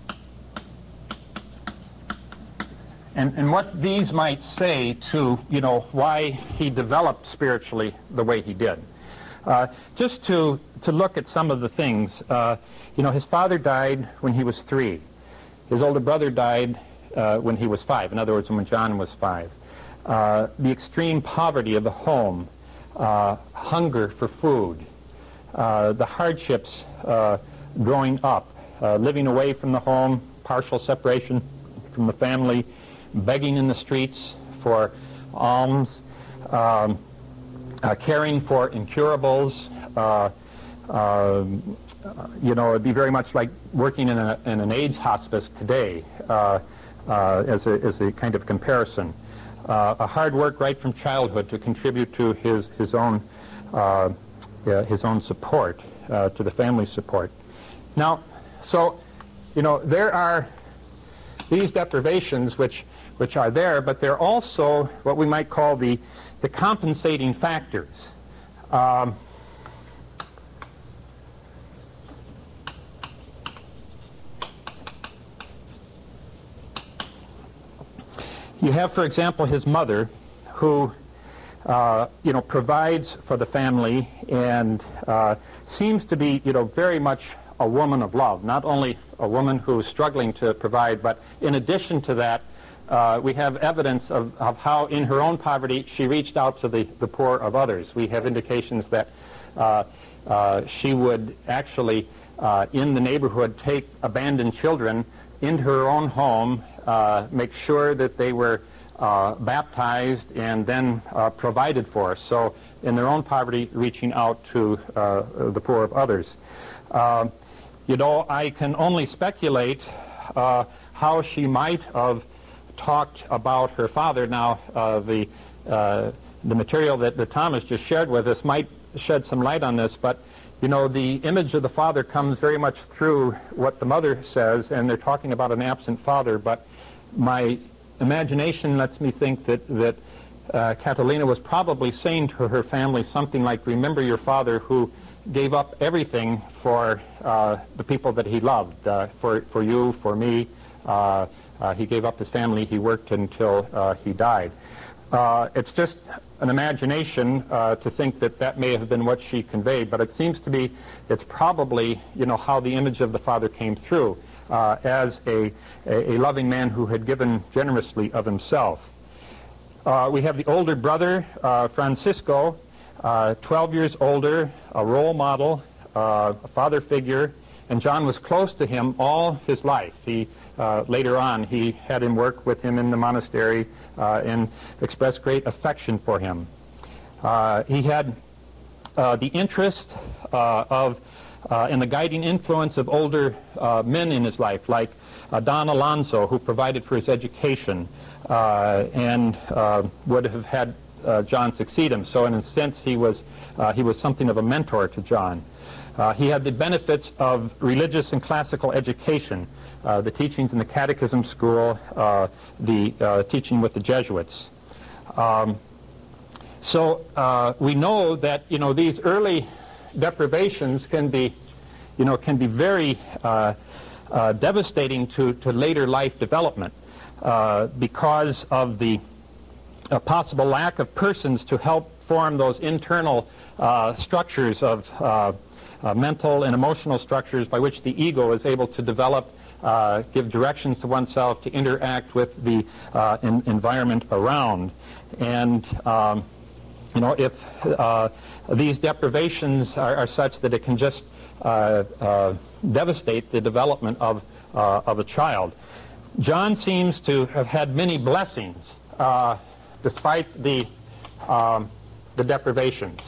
and, and what these might say to, you know, why he developed spiritually the way he did. Uh, just to, to look at some of the things, uh, you know, his father died when he was three. His older brother died uh, when he was five, in other words, when John was five. Uh, the extreme poverty of the home, uh, hunger for food, Uh, the hardships uh, growing up, uh, living away from the home, partial separation from the family, begging in the streets for alms, um, uh, caring for incurables. Uh, uh, you know, it'd be very much like working in, a, in an AIDS hospice today, uh, uh, as, a, as a kind of comparison. Uh, a hard work right from childhood to contribute to his, his own uh, Uh, his own support, uh, to the family's support. Now, so, you know, there are these deprivations which, which are there, but they're also what we might call the, the compensating factors. Um, you have, for example, his mother, who Uh, you know, provides for the family and uh, seems to be, you know, very much a woman of love. Not only a woman who is struggling to provide, but in addition to that, uh, we have evidence of, of how in her own poverty she reached out to the, the poor of others. We have indications that uh, uh, she would actually, uh, in the neighborhood, take abandoned children into her own home, uh, make sure that they were Uh, baptized and then uh, provided for, so in their own poverty reaching out to uh, the poor of others. Uh, you know, I can only speculate uh, how she might have talked about her father. Now, uh, the, uh, the material that, that Thomas just shared with us might shed some light on this, but you know, the image of the father comes very much through what the mother says, and they're talking about an absent father, but my imagination lets me think that, that uh, Catalina was probably saying to her family something like, remember your father who gave up everything for uh, the people that he loved, uh, for, for you, for me, uh, Uh, he gave up his family. He worked until uh, he died. Uh, it's just an imagination uh, to think that that may have been what she conveyed, but it seems to be it's probably, you know, how the image of the father came through uh, as a, a, a loving man who had given generously of himself. Uh, we have the older brother, uh, Francisco, uh, twelve years older, a role model, uh, a father figure, and John was close to him all his life. He uh, later on, he had him work with him in the monastery uh, and expressed great affection for him. Uh, he had uh, the interest uh, of uh, and the guiding influence of older uh, men in his life, like uh, Don Alonso, who provided for his education uh, and uh, would have had uh, John succeed him. So in a sense, he was uh, he was something of a mentor to John. Uh, he had the benefits of religious and classical education, uh, the teachings in the catechism school, uh, the uh, teaching with the Jesuits. Um, so uh, we know that, you know, these early deprivations can be, you know, can be very uh, uh, devastating to, to later life development uh, because of the uh, possible lack of persons to help form those internal uh, structures of uh, Uh, mental and emotional structures by which the ego is able to develop, uh, give directions to oneself, to interact with the uh, in environment around. And, um, you know, if uh, these deprivations are, are such that it can just uh, uh, devastate the development of, uh, of a child. John seems to have had many blessings uh, despite the, um, the deprivations.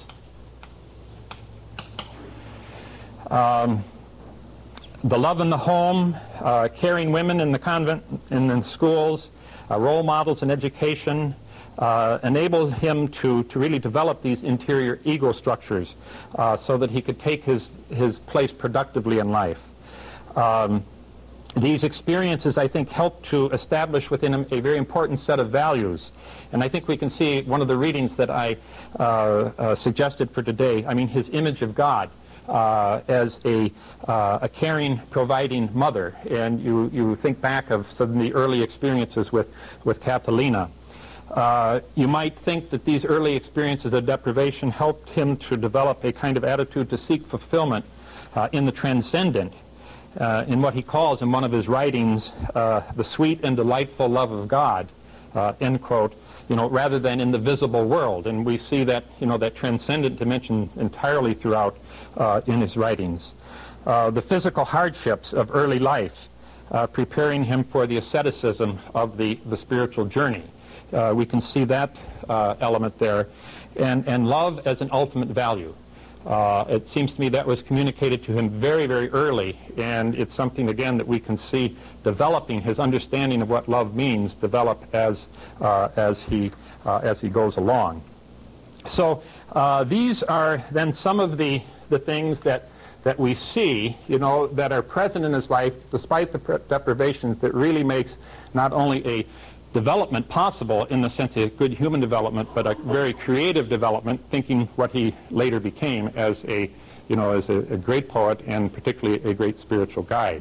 Um, the love in the home, uh, caring women in the convent, in the schools, uh, role models in education, uh, enabled him to, to really develop these interior ego structures uh, so that he could take his, his place productively in life. Um, these experiences, I think, helped to establish within him a very important set of values. And I think we can see one of the readings that I uh, uh, suggested for today, I mean, his image of God. Uh, as a, uh, a caring, providing mother. And you, you think back of some of the early experiences with, with Catalina. Uh, you might think that these early experiences of deprivation helped him to develop a kind of attitude to seek fulfillment uh, in the transcendent, uh, in what he calls in one of his writings, uh, the sweet and delightful love of God, uh, end quote, you know, rather than in the visible world. And we see that, you know, that transcendent dimension entirely throughout uh, in his writings. Uh, the physical hardships of early life, uh, preparing him for the asceticism of the, the spiritual journey. Uh, we can see that uh, element there. And, and love as an ultimate value. Uh, it seems to me that was communicated to him very, very early, and it's something, again, that we can see developing his understanding of what love means, develop as, uh, as, he, uh, as he goes along. So uh, these are then some of the, the things that, that we see, you know, that are present in his life, despite the deprivations, that really makes not only a development possible in the sense of good human development, but a very creative development, thinking what he later became as a, you know, as a, a great poet and particularly a great spiritual guide.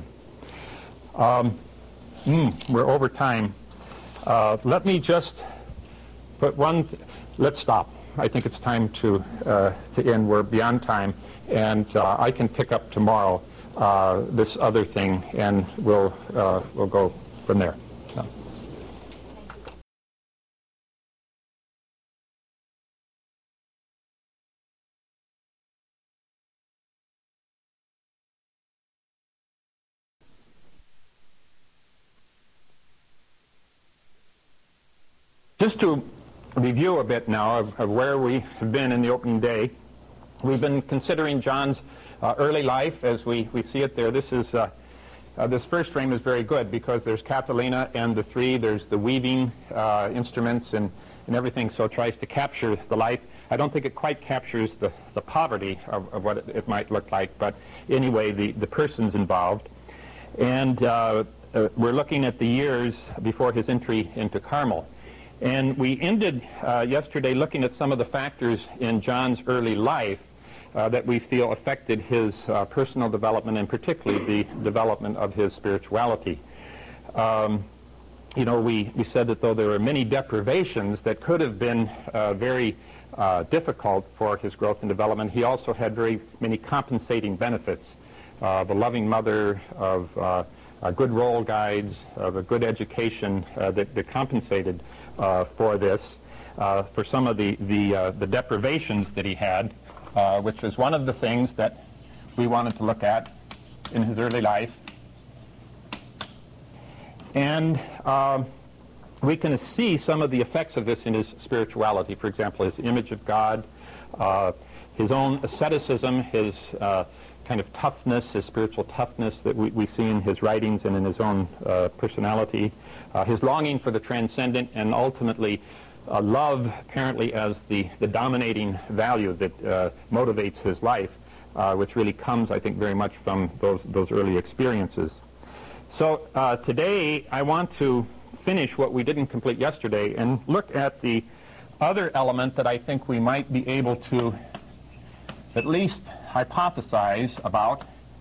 Um, mm, we're over time. Uh, let me just put one. Th let's stop. I think it's time to uh, to end. We're beyond time, and uh, I can pick up tomorrow uh, this other thing, and we'll uh, we'll go from there. So. Just to review a bit now of, of where we have been in the opening day, we've been considering John's uh, early life as we, we see it there. This is uh, uh, this first frame is very good because there's Catalina and the three. There's the weaving uh, instruments and, and everything, so it tries to capture the life. I don't think it quite captures the, the poverty of, of what it, it might look like, but anyway, the, the persons involved. And uh, uh, we're looking at the years before his entry into Carmel. And we ended uh, yesterday looking at some of the factors in John's early life uh, that we feel affected his uh, personal development and particularly the development of his spirituality. Um, you know, we, we said that though there were many deprivations that could have been uh, very uh, difficult for his growth and development, he also had very many compensating benefits. Uh, the loving mother, of uh, uh, good role guides, of a good education uh, that, that compensated uh, for this, uh, for some of the, the, uh, the deprivations that he had, uh, which was one of the things that we wanted to look at in his early life. And uh, we can see some of the effects of this in his spirituality. For example, his image of God, uh, his own asceticism, his uh, kind of toughness, his spiritual toughness that we, we see in his writings and in his own uh, personality, uh, his longing for the transcendent, and ultimately uh, love apparently as the, the dominating value that uh, motivates his life, uh, which really comes, I think, very much from those, those early experiences. So uh, today I want to finish what we didn't complete yesterday and look at the other element that I think we might be able to at least hypothesize about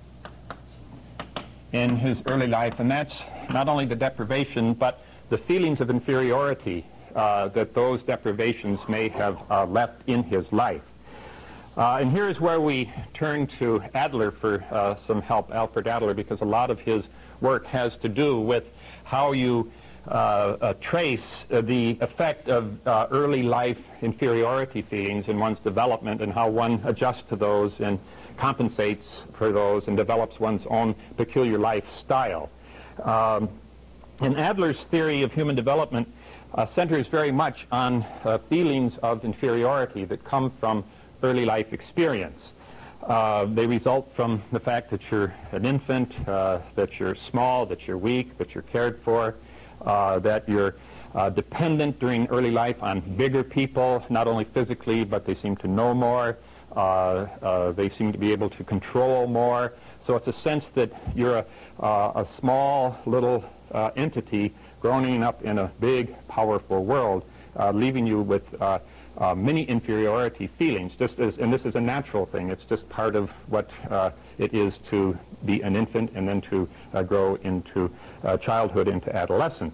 in his early life, and that's not only the deprivation but the feelings of inferiority uh, that those deprivations may have uh, left in his life. Uh, and here's where we turn to Adler for uh, some help, Alfred Adler, because a lot of his work has to do with how you uh, uh, trace uh, the effect of uh, early life inferiority feelings in one's development, and how one adjusts to those and compensates for those and develops one's own peculiar lifestyle. Um, and Adler's theory of human development uh, centers very much on uh, feelings of inferiority that come from early life experience. Uh, they result from the fact that you're an infant, uh, that you're small, that you're weak, that you're cared for, uh, that you're uh, dependent during early life on bigger people, not only physically, but they seem to know more. Uh, uh, they seem to be able to control more. So it's a sense that you're a, uh, a small little uh, entity growing up in a big, powerful world, uh, leaving you with uh, Uh, many inferiority feelings, just as, and this is a natural thing. It's just part of what uh, it is to be an infant and then to uh, grow into uh, childhood, into adolescence.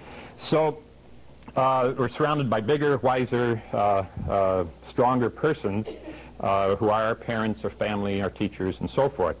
So uh, we're surrounded by bigger, wiser, uh, uh, stronger persons uh, who are our parents, our family, our teachers, and so forth.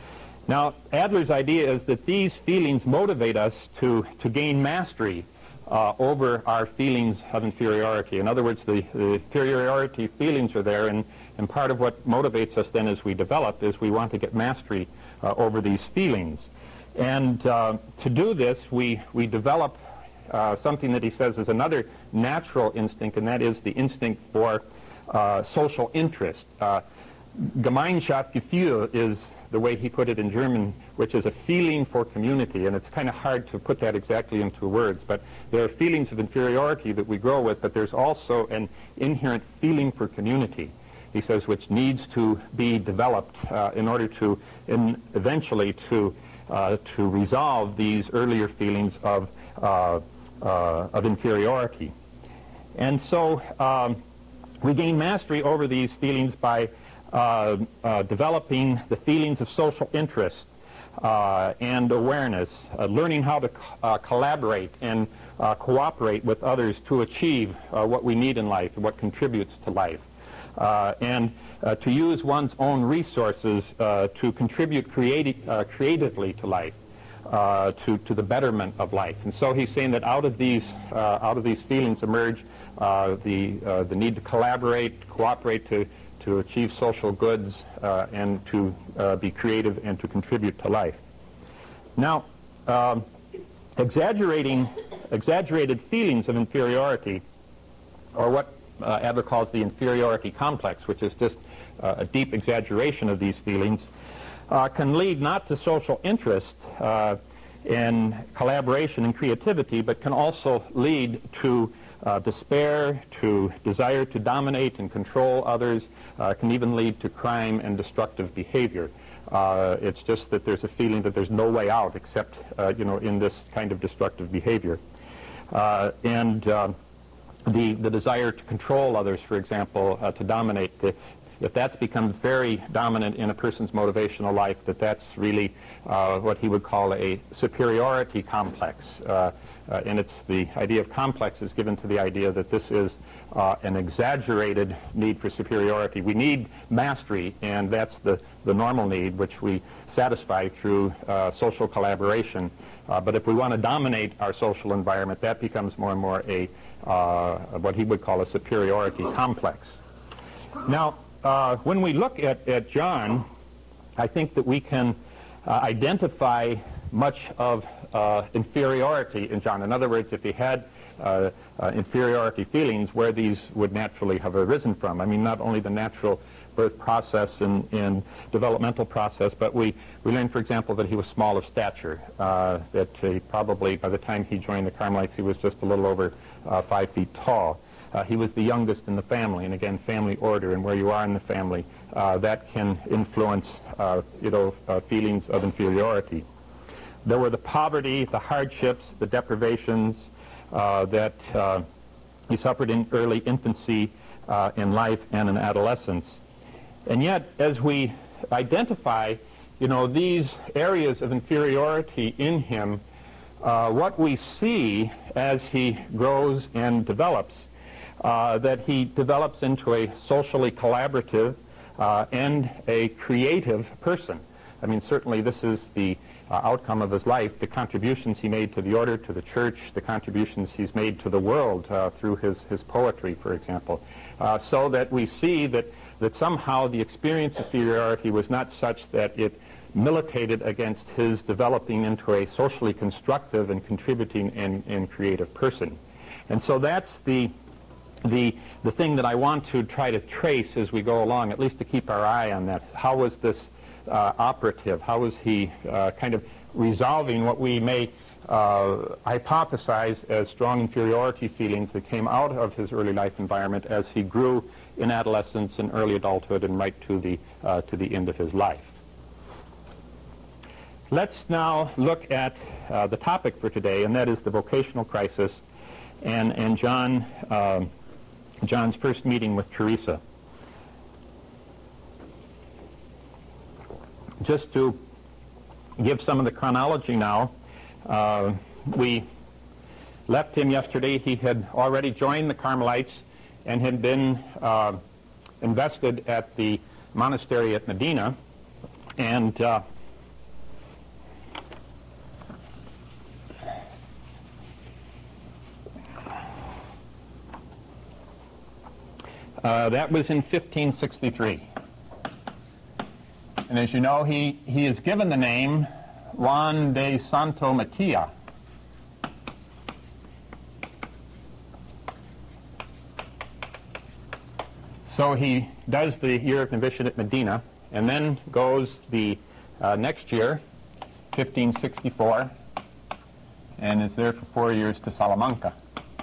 Now, Adler's idea is that these feelings motivate us to, to gain mastery Uh, over our feelings of inferiority. In other words, the, the inferiority feelings are there, and, and part of what motivates us then as we develop is we want to get mastery uh, over these feelings. And uh, to do this, we, we develop uh, something that he says is another natural instinct, and that is the instinct for uh, social interest. Uh, Gemeinschaftsgefühl is the way he put it in German, which is a feeling for community, and it's kind of hard to put that exactly into words, but there are feelings of inferiority that we grow with, but there's also an inherent feeling for community, he says, which needs to be developed uh, in order to, in eventually to, uh, to resolve these earlier feelings of, uh, uh, of inferiority. And so um, we gain mastery over these feelings by Uh, uh, developing the feelings of social interest uh, and awareness, uh, learning how to co uh, collaborate and uh, cooperate with others to achieve uh, what we need in life and what contributes to life, uh, and uh, to use one's own resources uh, to contribute creati uh, creatively to life, uh, to, to the betterment of life. And so he's saying that out of these, uh, out of these feelings emerge uh, the, uh, the need to collaborate, cooperate, to to achieve social goods, uh, and to uh, be creative and to contribute to life. Now, um, exaggerating, exaggerated feelings of inferiority, or what uh, Adler calls the inferiority complex, which is just uh, a deep exaggeration of these feelings, uh, can lead not to social interest uh, and collaboration and creativity, but can also lead to Uh, despair, to desire to dominate and control others, uh, can even lead to crime and destructive behavior. Uh, it's just that there's a feeling that there's no way out except, uh, you know, in this kind of destructive behavior. Uh, and uh, the, the desire to control others, for example, uh, to dominate, the, if that's become very dominant in a person's motivational life, that that's really uh, what he would call a superiority complex. Uh, Uh, and it's the idea of complex is given to the idea that this is uh, an exaggerated need for superiority. We need mastery, and that's the, the normal need, which we satisfy through uh, social collaboration. Uh, but if we want to dominate our social environment, that becomes more and more a uh, what he would call a superiority complex. Now, uh, when we look at, at John, I think that we can uh, identify much of uh, inferiority in John. In other words, if he had uh, uh, inferiority feelings, where these would naturally have arisen from. I mean, not only the natural birth process and, and developmental process, but we, we learned, for example, that he was small of stature, uh, that he probably, by the time he joined the Carmelites, he was just a little over uh, five feet tall. Uh, he was the youngest in the family, and again, family order and where you are in the family, uh, that can influence, uh, you know, uh, feelings of inferiority. There were the poverty, the hardships, the deprivations uh, that uh, he suffered in early infancy, uh, in life, and in adolescence. And yet, as we identify, you know, these areas of inferiority in him, uh, what we see as he grows and develops, uh, that he develops into a socially collaborative uh, and a creative person. I mean, certainly this is the uh, outcome of his life, the contributions he made to the order, to the church, the contributions he's made to the world uh, through his, his poetry, for example. Uh, so that we see that that somehow the experience of inferiority was not such that it militated against his developing into a socially constructive and contributing and, and creative person. And so that's the, the, the thing that I want to try to trace as we go along, at least to keep our eye on that. How was this uh, operative? How was he uh, kind of resolving what we may uh, hypothesize as strong inferiority feelings that came out of his early life environment as he grew in adolescence and early adulthood and right to the, uh, to the end of his life. Let's now look at uh, the topic for today, and that is the vocational crisis and, and John, uh, John's first meeting with Teresa. Just to give some of the chronology now, uh, we left him yesterday. He had already joined the Carmelites and had been uh, invested at the monastery at Medina, and uh, uh, that was in fifteen sixty-three. And as you know, he, he is given the name Juan de Santo Matia. So he does the year of novitiate at Medina, and then goes the uh, next year, fifteen sixty-four, and is there for four years to Salamanca.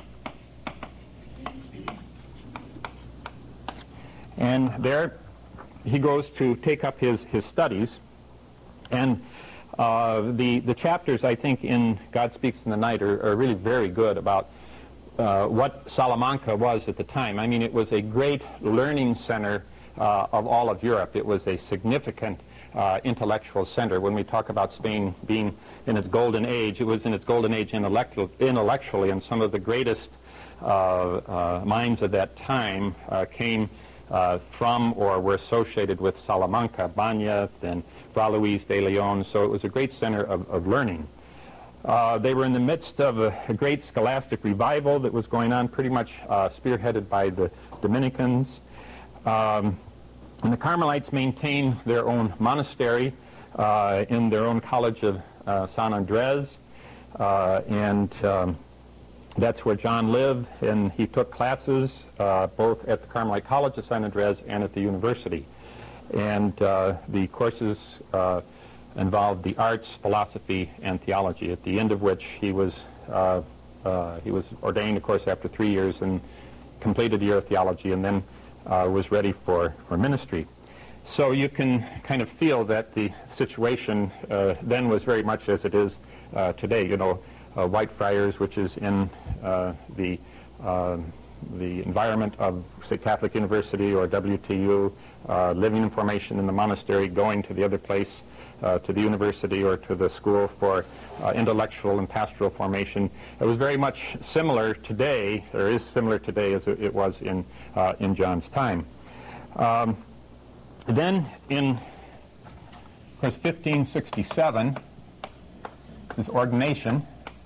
And there he goes to take up his, his studies, and uh, the, the chapters, I think, in God Speaks in the Night are, are really very good about Uh, what Salamanca was at the time. I mean, it was a great learning center uh, of all of Europe. It was a significant uh, intellectual center. When we talk about Spain being in its golden age, it was in its golden age intellectual, intellectually, and some of the greatest uh, uh, minds of that time uh, came uh, from or were associated with Salamanca, Báñez and Fra Luis de León. So it was a great center of, of learning. Uh, they were in the midst of a, a great scholastic revival that was going on, pretty much uh, spearheaded by the Dominicans. Um, and the Carmelites maintained their own monastery uh, in their own college of uh, San Andres, uh, and um, that's where John lived, and he took classes uh, both at the Carmelite College of San Andres and at the university. And uh, the courses uh, involved the arts, philosophy, and theology, at the end of which he was uh, uh, he was ordained, of course, after three years and completed the year of theology, and then uh, was ready for, for ministry. So you can kind of feel that the situation uh, then was very much as it is uh, today. You know, uh, Whitefriars, which is in uh, the uh, the environment of, say, Catholic University or W T U, uh, living in formation in the monastery, going to the other place uh, to the university or to the school for uh, intellectual and pastoral formation. It was very much similar today, or is similar today as it was in, uh, in John's time. Um, then in of course, fifteen sixty-seven, his ordination.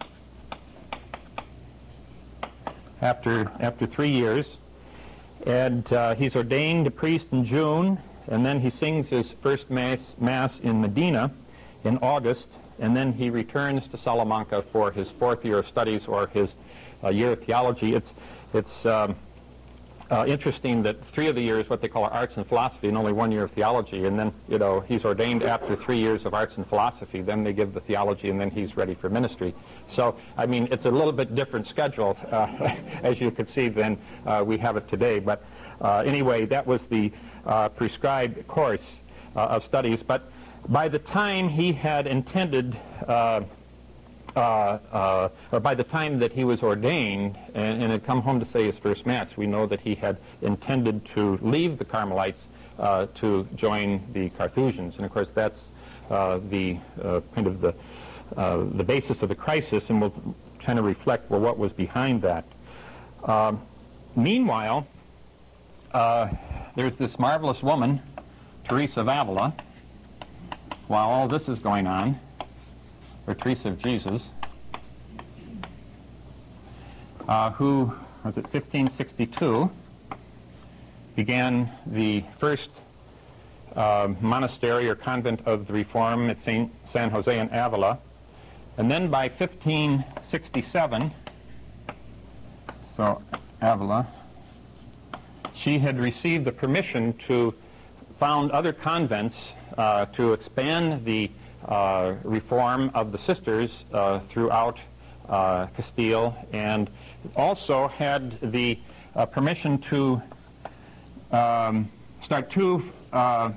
After after three years, and uh, he's ordained a priest in June, and then he sings his first mass mass in Medina in August, and then he returns to Salamanca for his fourth year of studies, or his uh, year of theology. It's it's. Um, Uh, interesting that three of the years, what they call arts and philosophy, and only one year of theology. And then, you know, he's ordained after three years of arts and philosophy. Then they give the theology, and then he's ready for ministry. So, I mean, it's a little bit different schedule, uh, as you could see, than uh, we have it today. But uh, anyway, that was the uh, prescribed course uh, of studies. But by the time he had intended uh, Uh, uh, or by the time that he was ordained and, and had come home to say his first mass, we know that he had intended to leave the Carmelites uh, to join the Carthusians. And of course, that's uh, the uh, kind of the uh, the basis of the crisis, and we'll kind of reflect, well, what was behind that. Uh, meanwhile, uh, there's this marvelous woman, Teresa of Avila. While all this is going on, or Teresa of Jesus, uh, who, was it fifteen sixty-two, began the first uh, monastery or convent of the Reform at Saint San Jose in Avila. And then by fifteen sixty-seven, so Avila, she had received the permission to found other convents uh, to expand the Uh, reform of the sisters uh, throughout uh, Castile, and also had the uh, permission to um, start two uh,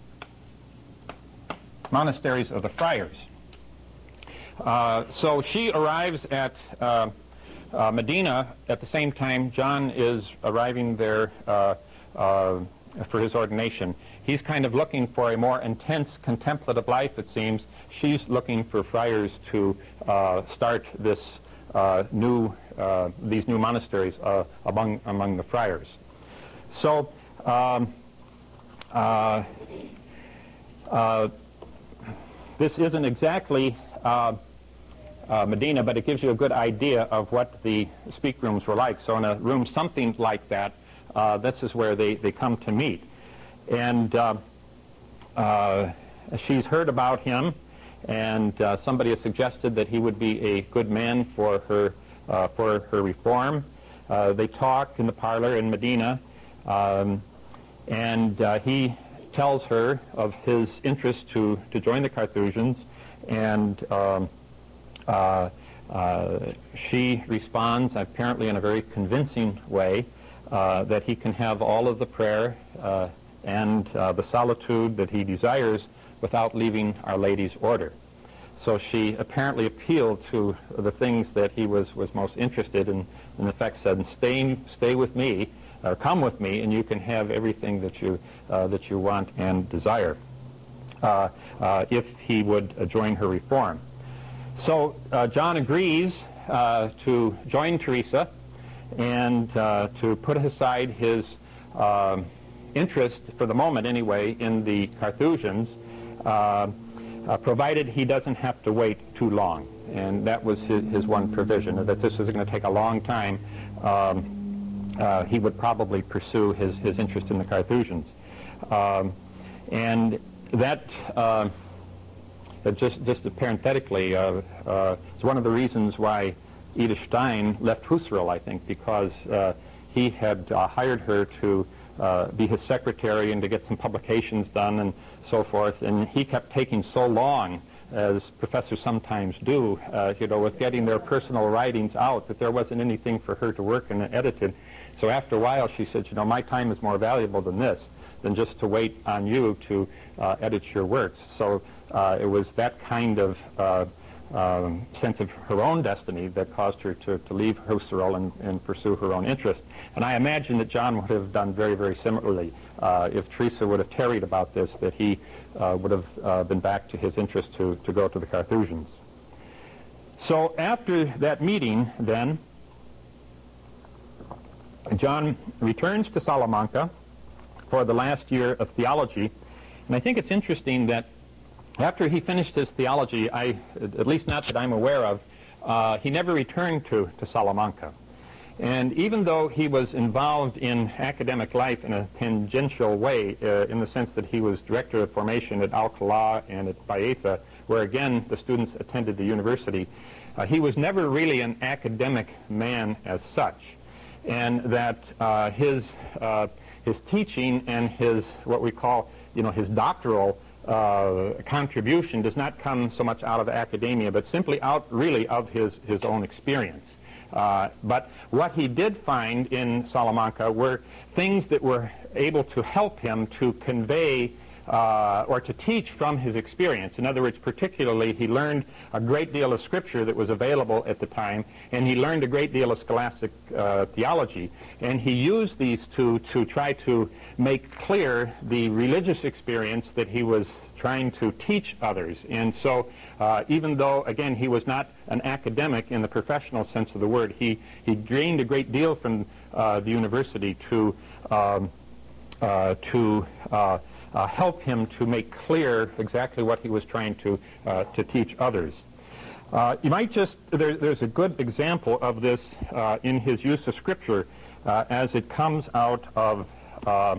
monasteries of the friars. Uh, so she arrives at uh, uh, Medina at the same time John is arriving there uh, uh, for his ordination. He's kind of looking for a more intense contemplative life, it seems. She's looking for friars to uh, start this uh, new, uh, these new monasteries uh, among among the friars. So um, uh, uh, this isn't exactly uh, uh, Medina, but it gives you a good idea of what the speak rooms were like. So in a room something like that, uh, this is where they, they come to meet. And uh, uh, she's heard about him, and uh, somebody has suggested that he would be a good man for her uh, for her reform. Uh, they talk in the parlor in Medina, um, and uh, he tells her of his interest to, to join the Carthusians, and um, uh, uh, she responds, apparently in a very convincing way, uh, that he can have all of the prayer uh, and uh, the solitude that he desires without leaving Our Lady's order. So she apparently appealed to the things that he was, was most interested in, in effect said, stay, stay with me, or come with me, and you can have everything that you, uh, that you want and desire, uh, uh, if he would uh, join her reform. So uh, John agrees uh, to join Teresa and uh, to put aside his uh, interest, for the moment anyway, in the Carthusians, uh, uh, provided he doesn't have to wait too long. And that was his, his one provision, that this is going to take a long time. Um, uh, he would probably pursue his, his interest in the Carthusians. Um, and that, uh, just, just parenthetically, uh, uh, it's one of the reasons why Edith Stein left Husserl, I think, because uh, he had uh, hired her to uh, be his secretary and to get some publications done and so forth, and he kept taking so long, as professors sometimes do, uh, you know, with getting their personal writings out, that there wasn't anything for her to work and edit it. So after a while she said, you know, my time is more valuable than this, than just to wait on you to uh, edit your works. So uh, it was that kind of uh, um, sense of her own destiny that caused her to, to leave Husserl and, and pursue her own interests. And I imagine that John would have done very, very similarly uh, if Teresa would have tarried about this, that he uh, would have uh, been back to his interest to, to go to the Carthusians. So after that meeting, then, John returns to Salamanca for the last year of theology. And I think it's interesting that after he finished his theology, I, at least not that I'm aware of, uh, he never returned to, to Salamanca. And even though he was involved in academic life in a tangential way, uh, in the sense that he was director of formation at Alcalá and at Baeza, where again the students attended the university, uh, he was never really an academic man as such. And that uh, his, uh, his teaching and his, what we call, you know, his doctoral uh, contribution does not come so much out of academia, but simply out really of his, his own experience. Uh, but what he did find in Salamanca were things that were able to help him to convey uh, or to teach from his experience. In other words, particularly, he learned a great deal of scripture that was available at the time, and he learned a great deal of scholastic uh, theology. And he used these two to try to make clear the religious experience that he was trying to teach others. And so uh, even though, again, he was not an academic in the professional sense of the word, he, he gained a great deal from uh, the university to, um, uh, to uh, uh, help him to make clear exactly what he was trying to, uh, to teach others. Uh, you might just, there, there's a good example of this uh, in his use of Scripture uh, as it comes out of, uh,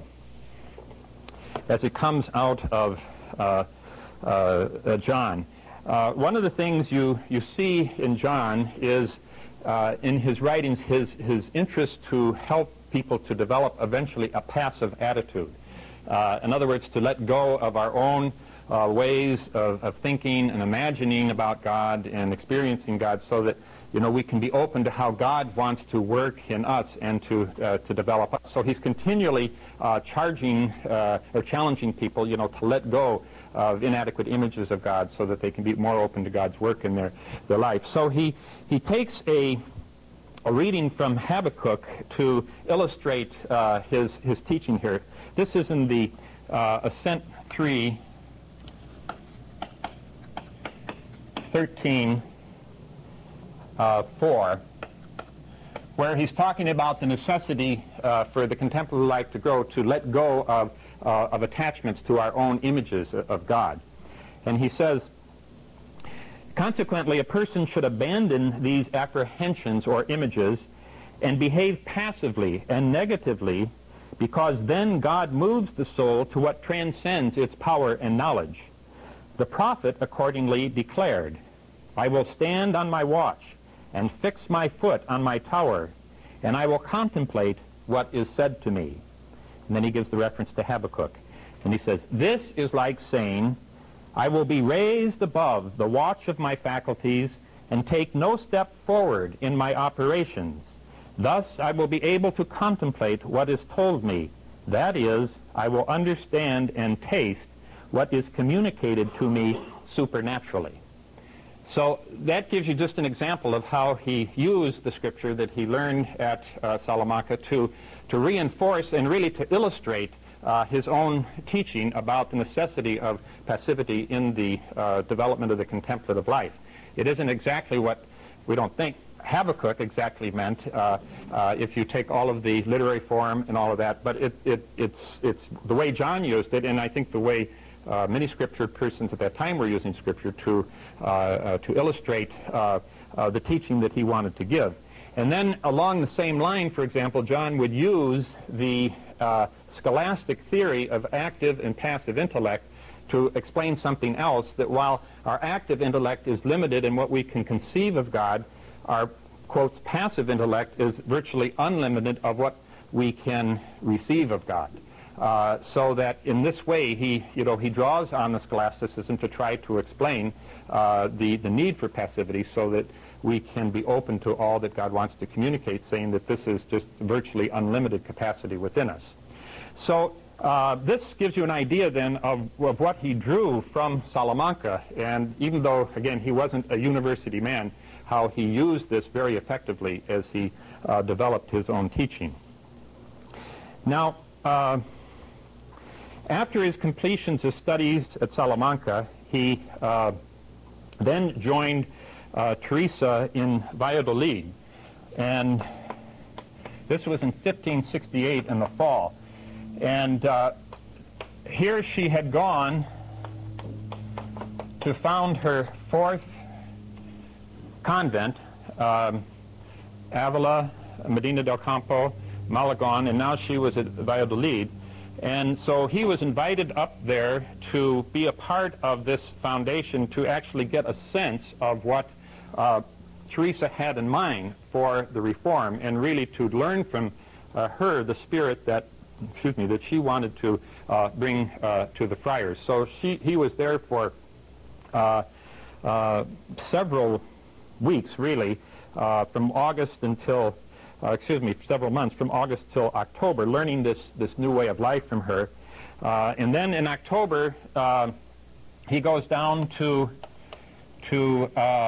as it comes out of Uh, uh, uh, John. Uh, one of the things you, you see in John is uh, in his writings his, his interest to help people to develop eventually a passive attitude. Uh, in other words, to let go of our own uh, ways of, of thinking and imagining about God and experiencing God, so that, you know, we can be open to how God wants to work in us and to uh, to develop us. So he's continually uh, charging uh, or challenging people, you know, to let go of inadequate images of God so that they can be more open to God's work in their, their life. So he he takes a a reading from Habakkuk to illustrate uh, his his teaching here. This is in the uh, Ascent three, thirteen. Uh, four, where he's talking about the necessity uh, for the contemplative life to grow, to let go of, uh, of attachments to our own images of God. And he says, consequently, a person should abandon these apprehensions or images and behave passively and negatively, because then God moves the soul to what transcends its power and knowledge. The prophet accordingly declared, I will stand on my watch and fix my foot on my tower, and I will contemplate what is said to me. And then he gives the reference to Habakkuk. And he says, this is like saying, I will be raised above the watch of my faculties and take no step forward in my operations. Thus I will be able to contemplate what is told me. That is, I will understand and taste what is communicated to me supernaturally. So that gives you just an example of how he used the scripture that he learned at uh, Salamanca to, to reinforce and really to illustrate uh, his own teaching about the necessity of passivity in the uh, development of the contemplative life. It isn't exactly what we don't think Habakkuk exactly meant uh, uh, if you take all of the literary form and all of that, but it, it, it's, it's the way John used it, and I think the way Uh, many scripture persons at that time were using scripture to uh, uh, to illustrate uh, uh, the teaching that he wanted to give. And then along the same line, for example, John would use the uh, scholastic theory of active and passive intellect to explain something else, that while our active intellect is limited in what we can conceive of God, our, quotes, passive intellect is virtually unlimited of what we can receive of God. Uh, so that in this way he, you know, he draws on the scholasticism to try to explain uh, the, the need for passivity, so that we can be open to all that God wants to communicate, saying that this is just virtually unlimited capacity within us. So Uh, this gives you an idea then of, of what he drew from Salamanca, and even though, again, he wasn't a university man, how he used this very effectively as he uh, developed his own teaching. Now, uh, after his completions of studies at Salamanca, he uh, then joined uh, Teresa in Valladolid, and this was in fifteen sixty-eight in the fall. And uh, here she had gone to found her fourth convent, um, Avila, Medina del Campo, Malagon, and now she was at Valladolid. And so he was invited up there to be a part of this foundation, to actually get a sense of what uh, Teresa had in mind for the reform, and really to learn from uh, her the spirit that excuse me, that she wanted to uh, bring uh, to the friars. So she, he was there for uh, uh, several weeks, really, uh, from August until, uh, excuse me, several months, from August till October, learning this, this new way of life from her. Uh, and then in October, uh, he goes down to, to, uh,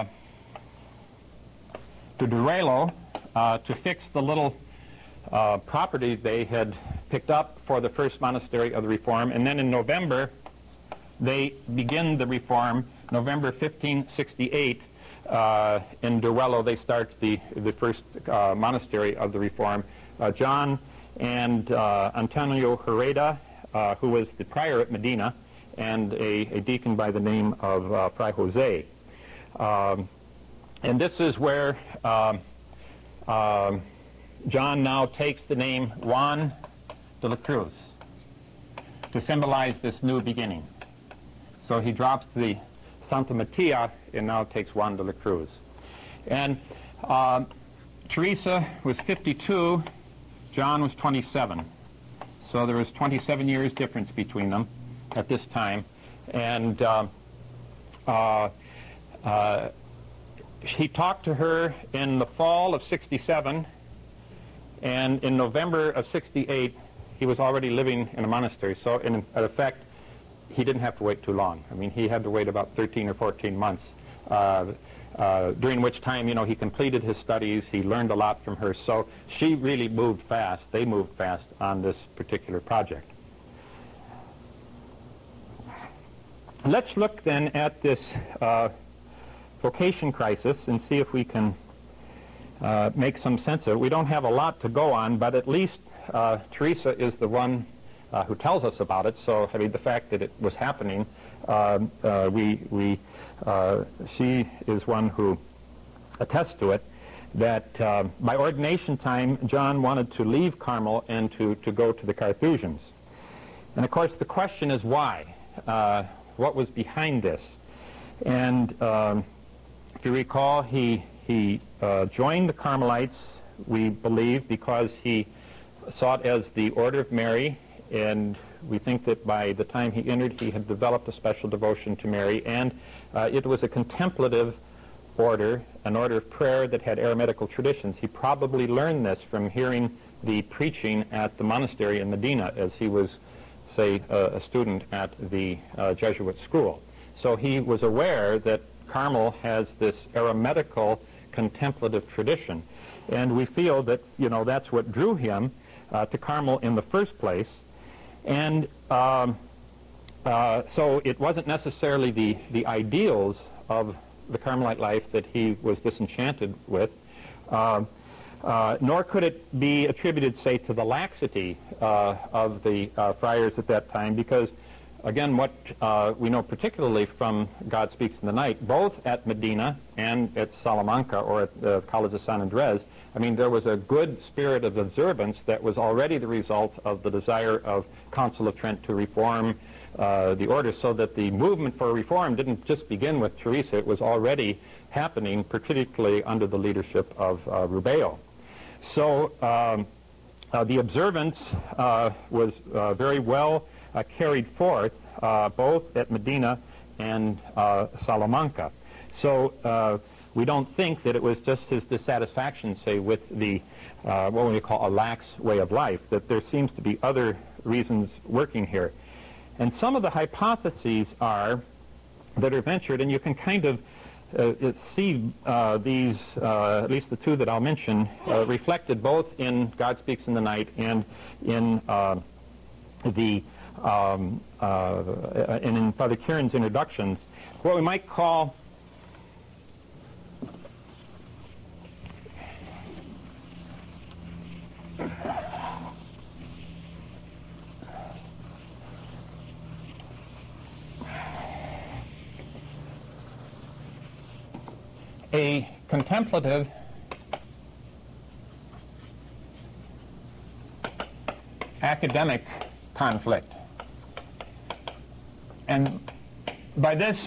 to Durango uh, to fix the little uh, property they had picked up for the first monastery of the Reform. And then in November, they begin the Reform. November fifteen sixty-eight, uh, in Durango, they start the, the first uh, monastery of the Reform. Uh, John and uh, Antonio Herrera, uh, who was the prior at Medina, and a, a deacon by the name of uh, Fray Jose. Um, and this is where um, um, John now takes the name Juan de la Cruz to symbolize this new beginning. So he drops the Santa Matia and now takes Juan de la Cruz. And uh, Teresa was fifty-two, John was twenty-seven. So there was twenty-seven years difference between them at this time. And uh, uh, uh, he talked to her in the fall of sixty-seven, and in November of sixty-eight, he was already living in a monastery. So in effect, he didn't have to wait too long. I mean, he had to wait about thirteen or fourteen months, uh, uh, during which time, you know, he completed his studies, he learned a lot from her. So she really moved fast, they moved fast on this particular project. Let's look then at this uh, vocation crisis and see if we can uh, make some sense of it. We don't have a lot to go on, but at least uh, Teresa is the one Uh, who tells us about it. So, I mean, the fact that it was happening, uh, uh, we, we, uh, she is one who attests to it, that uh, by ordination time, John wanted to leave Carmel and to, to go to the Carthusians. And, of course, the question is why? Uh, what was behind this? And um, if you recall, he, he uh, joined the Carmelites, we believe, because he saw it as the Order of Mary. And we think that by the time he entered, he had developed a special devotion to Mary. And uh, it was a contemplative order, an order of prayer that had Eremitical traditions. He probably learned this from hearing the preaching at the monastery in Medina as he was, say, uh, a student at the uh, Jesuit school. So he was aware that Carmel has this Eremitical contemplative tradition. And we feel that, you know, that's what drew him uh, to Carmel in the first place. And um, uh, so it wasn't necessarily the, the ideals of the Carmelite life that he was disenchanted with, uh, uh, nor could it be attributed, say, to the laxity uh, of the uh, friars at that time, because, again, what uh, we know particularly from God Speaks in the Night, both at Medina and at Salamanca or at the College of San Andres, I mean, there was a good spirit of observance that was already the result of the desire of Council of Trent to reform uh, the order, so that the movement for reform didn't just begin with Teresa. It was already happening, particularly under the leadership of uh, Rubeo. So um, uh, the observance uh, was uh, very well uh, carried forth, uh, both at Medina and uh, Salamanca. So uh, we don't think that it was just his dissatisfaction, say, with the, uh, what we call a lax way of life, that there seems to be other reasons working here. And some of the hypotheses are that are ventured, and you can kind of uh, see uh, these, uh, at least the two that I'll mention, uh, reflected both in God Speaks in the Night and in uh, the um, uh, and in Father Kieran's introductions, what we might call a contemplative academic conflict. And by this,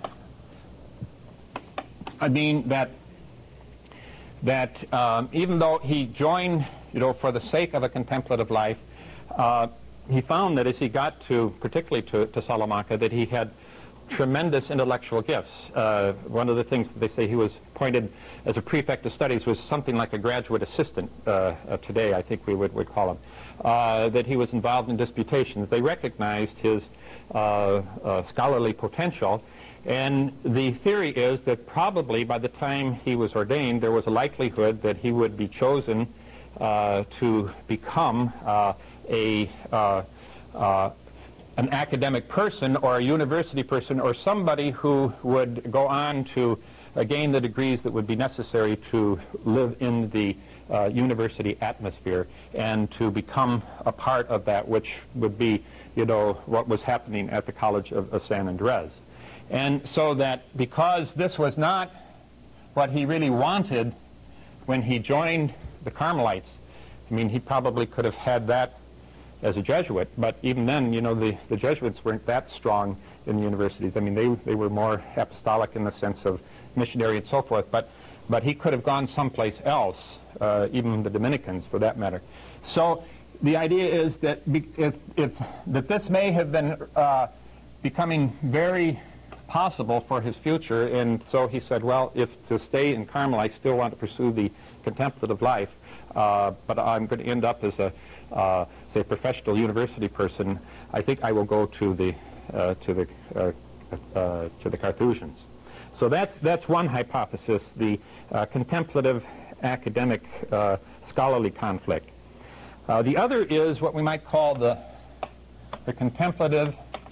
I mean that that um, even though he joined, you know, for the sake of a contemplative life, uh, he found that as he got to, particularly to, to Salamanca, that he had tremendous intellectual gifts. Uh, one of the things that they say he was appointed as a prefect of studies was something like a graduate assistant uh, uh, today, I think we would, would call him, uh, that he was involved in disputations. They recognized his uh, uh, scholarly potential, and the theory is that probably by the time he was ordained, there was a likelihood that he would be chosen uh, to become uh, a uh, uh, an academic person or a university person or somebody who would go on to uh, gain the degrees that would be necessary to live in the uh, university atmosphere and to become a part of that, which would be, you know, what was happening at the College of, of San Andres. And so that because this was not what he really wanted when he joined the Carmelites, I mean, he probably could have had that as a Jesuit, but even then, you know, the, the Jesuits weren't that strong in the universities. I mean, they, they were more apostolic in the sense of missionary and so forth, but, but he could have gone someplace else, uh, even the Dominicans for that matter. So the idea is that, be, if, if, that this may have been uh, becoming very possible for his future, and so he said, well, if to stay in Carmel, I still want to pursue the contemplative life, uh, but I'm going to end up as a uh, say professional university person, I think I will go to the uh, to the uh, uh, to the Carthusians. So that's that's one hypothesis, the uh, contemplative academic uh, scholarly conflict. Uh, the other is what we might call the the contemplative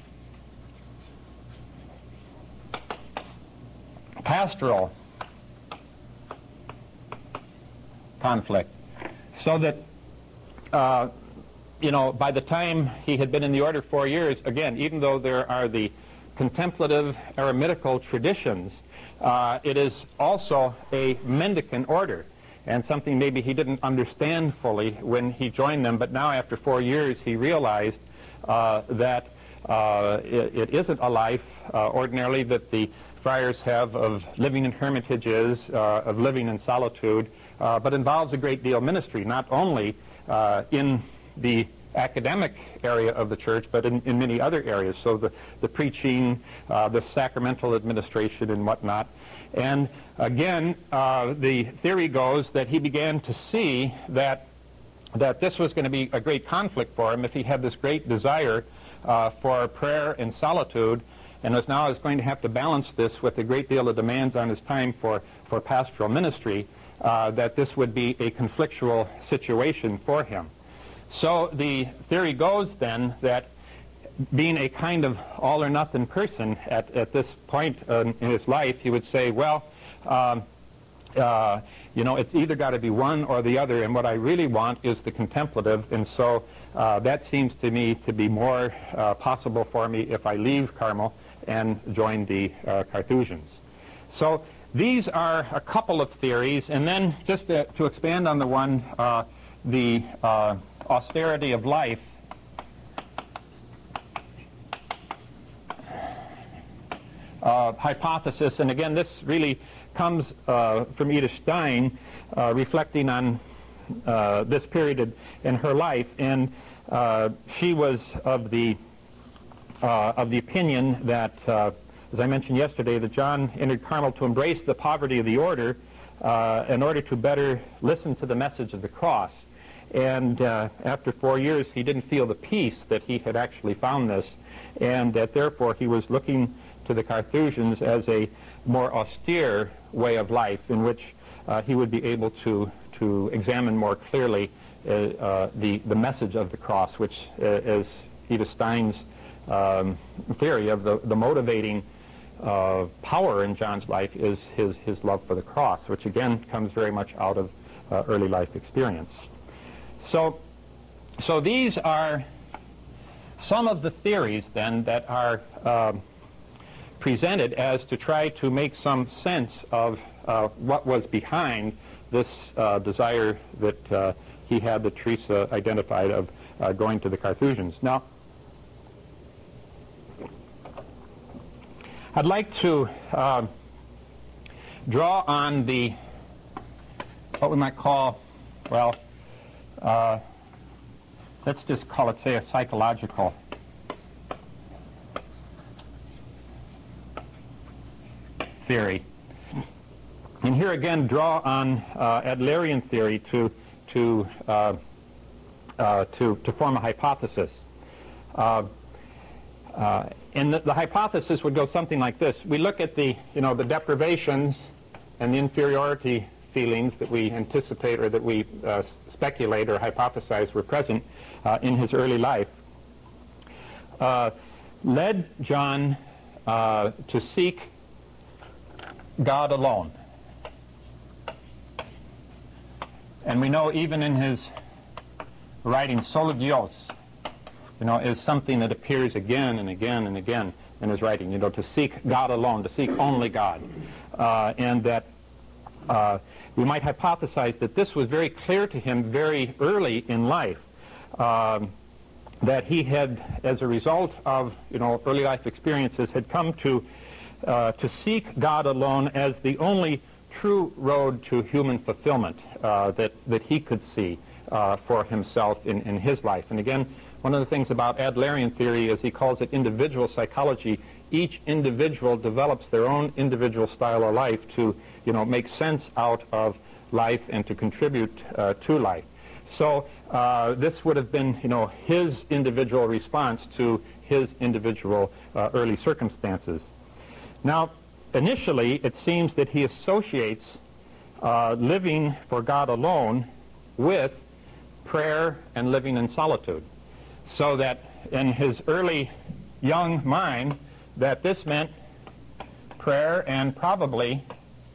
pastoral conflict, so that uh, you know, by the time he had been in the order four years, again, even though there are the contemplative eremitical traditions, uh, it is also a mendicant order, and something maybe he didn't understand fully when he joined them, but now after four years he realized uh, that uh, it, it isn't a life uh, ordinarily that the friars have of living in hermitages, uh, of living in solitude, uh, but involves a great deal of ministry, not only uh, in the academic area of the church, but in, in many other areas. So the, the preaching, uh, the sacramental administration and whatnot. And again, uh, the theory goes that he began to see that, that this was going to be a great conflict for him if he had this great desire uh, for prayer and solitude, and was now is going to have to balance this with a great deal of demands on his time for, for pastoral ministry, uh, that this would be a conflictual situation for him. So the theory goes then that being a kind of all-or-nothing person at, at this point in, in his life, he would say, well, um, uh, you know, it's either got to be one or the other, and what I really want is the contemplative, and so uh, that seems to me to be more uh, possible for me if I leave Carmel and join the uh, Carthusians. So these are a couple of theories, and then just to, to expand on the one, uh, the uh, austerity of life, uh, hypothesis, and again this really comes uh, from Edith Stein, uh, reflecting on uh, this period in her life, and uh, she was of the uh, of the opinion that, uh, as I mentioned yesterday, that John entered Carmel to embrace the poverty of the order uh, in order to better listen to the message of the cross. And uh, after four years, he didn't feel the peace that he had actually found this, and that therefore he was looking to the Carthusians as a more austere way of life in which uh, he would be able to, to examine more clearly uh, uh, the, the message of the cross, which uh, is Edith Stein's um, theory of the, the motivating uh, power in John's life is his, his love for the cross, which again comes very much out of uh, early life experience. So, so these are some of the theories then that are uh, presented as to try to make some sense of uh, what was behind this uh, desire that uh, he had, that Teresa identified, of uh, going to the Carthusians. Now, I'd like to uh, draw on the, what we might call, well, uh, let's just call it, say, a psychological theory. And here again draw on uh, Adlerian theory to, to, uh, uh, to, to form a hypothesis. Uh, uh, and the, the hypothesis would go something like this. We look at the, you know, the deprivations and the inferiority feelings that we anticipate or that we uh, speculate or hypothesize were present uh, in his early life, uh, led John uh, to seek God alone. And we know even in his writing, Solo Dios, you know, is something that appears again and again and again in his writing, you know, to seek God alone, to seek only God. Uh, and that uh, we might hypothesize that this was very clear to him very early in life, um, that he had, as a result of, you know, early life experiences, had come to uh, to seek God alone as the only true road to human fulfillment uh, that, that he could see uh, for himself in, in his life. And again, one of the things about Adlerian theory is he calls it individual psychology. Each individual develops their own individual style of life to, you know, make sense out of life and to contribute uh, to life. So uh, this would have been, you know, his individual response to his individual uh, early circumstances. Now, initially, it seems that he associates uh, living for God alone with prayer and living in solitude. So that in his early young mind, that this meant prayer and probably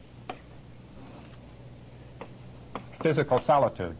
physical solitude.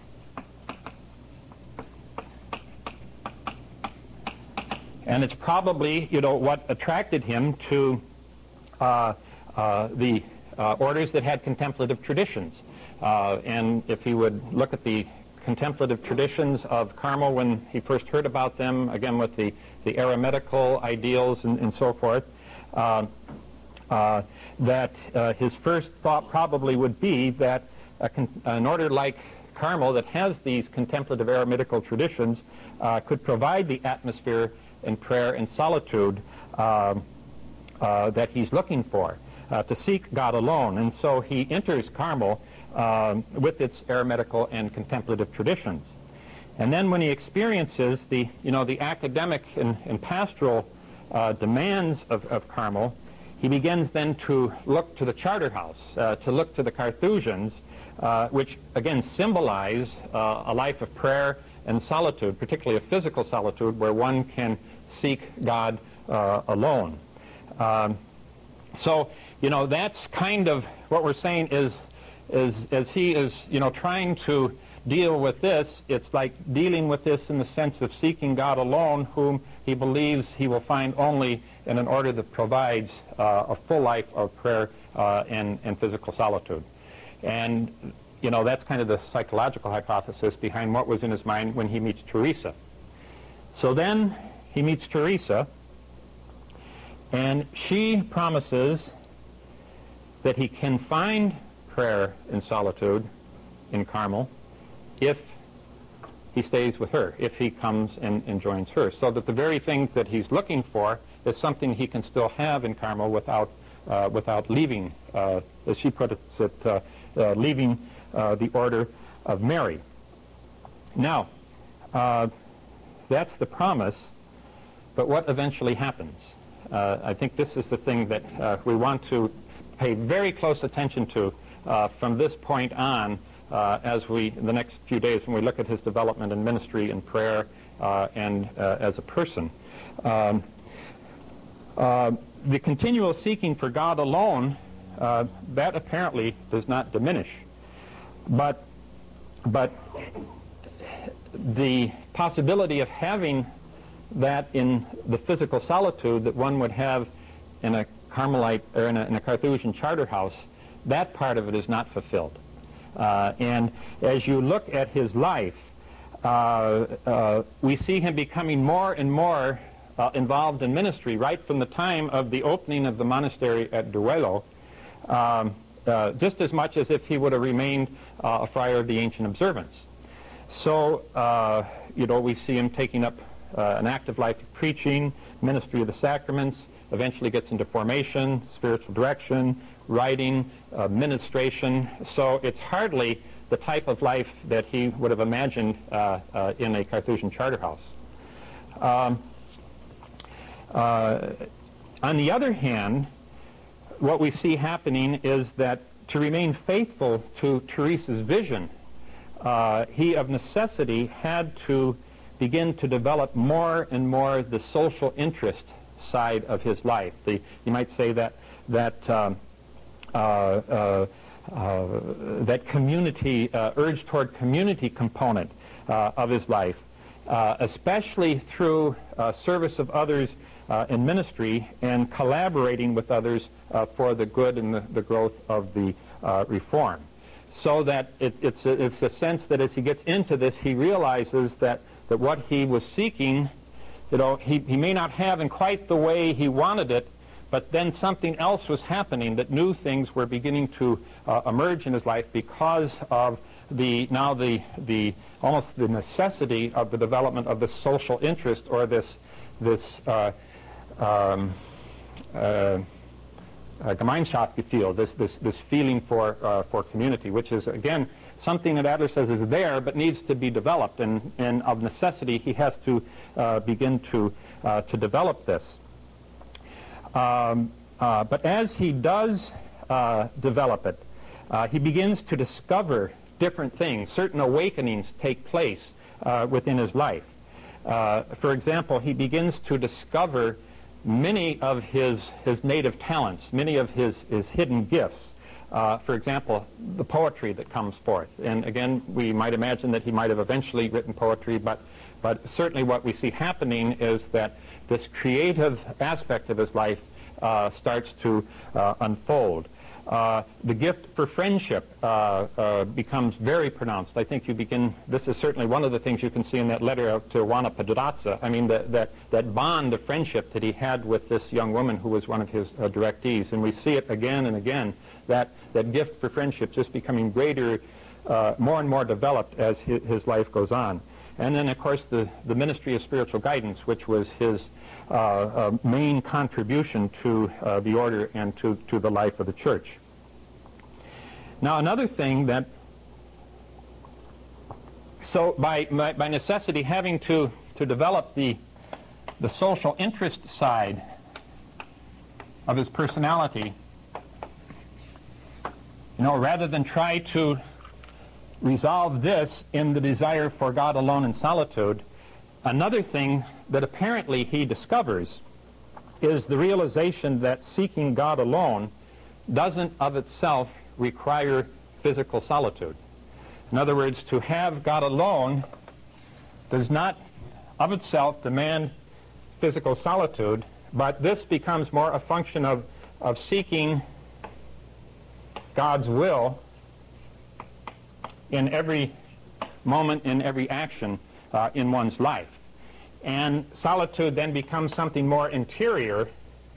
And it's probably, you know, what attracted him to uh, uh, the uh, orders that had contemplative traditions. Uh, and if he would look at the contemplative traditions of Carmel when he first heard about them, again with the, the eremitical ideals and, and so forth, uh, uh, that uh, his first thought probably would be that a con an order like Carmel that has these contemplative eremitical traditions uh, could provide the atmosphere in prayer and solitude uh, uh, that he's looking for, uh, to seek God alone. And so he enters Carmel uh, with its eremitical and contemplative traditions. And then when he experiences the, you know, the academic and, and pastoral uh, demands of, of Carmel, he begins then to look to the Charterhouse, uh, to look to the Carthusians, uh, which again symbolize uh, a life of prayer and solitude, particularly a physical solitude where one can seek God uh, alone. Um, so, you know, that's kind of what we're saying is, is as he is, you know, trying to deal with this, it's like dealing with this in the sense of seeking God alone, whom he believes he will find only in an order that provides uh, a full life of prayer uh, and, and physical solitude. And, you know, that's kind of the psychological hypothesis behind what was in his mind when he meets Teresa. So then he meets Teresa, and she promises that he can find prayer and solitude in Carmel if he stays with her, if he comes and, and joins her. So that the very things that he's looking for is something he can still have in Carmel without, uh, without leaving, uh, as she puts it, uh, uh, leaving uh, the order of Mary. Now, uh, that's the promise, but what eventually happens? Uh, I think this is the thing that uh, we want to pay very close attention to uh, from this point on uh, as we, in the next few days, when we look at his development in ministry and prayer uh, and uh, as a person. Um, uh, the continual seeking for God alone, uh, that apparently does not diminish. But, but the possibility of having that in the physical solitude that one would have in a Carmelite or in a, in a Carthusian charter house, that part of it is not fulfilled. Uh, and as you look at his life, uh, uh, we see him becoming more and more uh, involved in ministry right from the time of the opening of the monastery at Duelo, um, uh, just as much as if he would have remained uh, a friar of the ancient observance. So, uh, you know, we see him taking up uh, an active life of preaching, ministry of the sacraments, eventually gets into formation, spiritual direction, writing, administration. So it's hardly the type of life that he would have imagined uh, uh, in a Carthusian charter house. Um, uh, on the other hand, what we see happening is that to remain faithful to Teresa's vision, uh, he of necessity had to begin to develop more and more the social interest side of his life. The, you might say that that um, uh, uh, uh, that community uh, urge toward community component uh, of his life, uh, especially through uh, service of others uh, in ministry and collaborating with others uh, for the good and the, the growth of the uh, reform. So that it, it's, a, it's a sense that as he gets into this, he realizes that, that what he was seeking, you know, he, he may not have in quite the way he wanted it, but then something else was happening, that new things were beginning to uh, emerge in his life because of the, now the, the, almost the necessity of the development of this social interest, or this, this uh, um, uh, uh, Gemeinschaftsgefühl, this, this, this feeling for, uh, for community, which is, again, something that Adler says is there but needs to be developed, and, and of necessity he has to uh, begin to, uh, to develop this. Um, uh, but as he does uh, develop it, uh, he begins to discover different things. Certain awakenings take place uh, within his life. Uh, for example, he begins to discover many of his, his native talents, many of his, his hidden gifts. Uh, for example, the poetry that comes forth. And again, we might imagine that he might have eventually written poetry, but, but certainly what we see happening is that this creative aspect of his life uh, starts to uh, unfold. Uh, the gift for friendship uh, uh, becomes very pronounced. I think you begin, this is certainly one of the things you can see in that letter to Juana Pedraza. I mean, the, that, that bond of friendship that he had with this young woman who was one of his uh, directees. And we see it again and again, that, that gift for friendship just becoming greater, uh, more and more developed as his, his life goes on. And then, of course, the, the ministry of spiritual guidance, which was his uh, uh, main contribution to uh, the order and to, to the life of the church. Now, another thing that, so by, by, by necessity having to, to develop the, the social interest side of his personality, you know, rather than try to resolve this in the desire for God alone in solitude, another thing that apparently he discovers is the realization that seeking God alone doesn't of itself require physical solitude. In other words, to have God alone does not of itself demand physical solitude, but this becomes more a function of, of seeking God's will in every moment, in every action uh, in one's life. And solitude then becomes something more interior,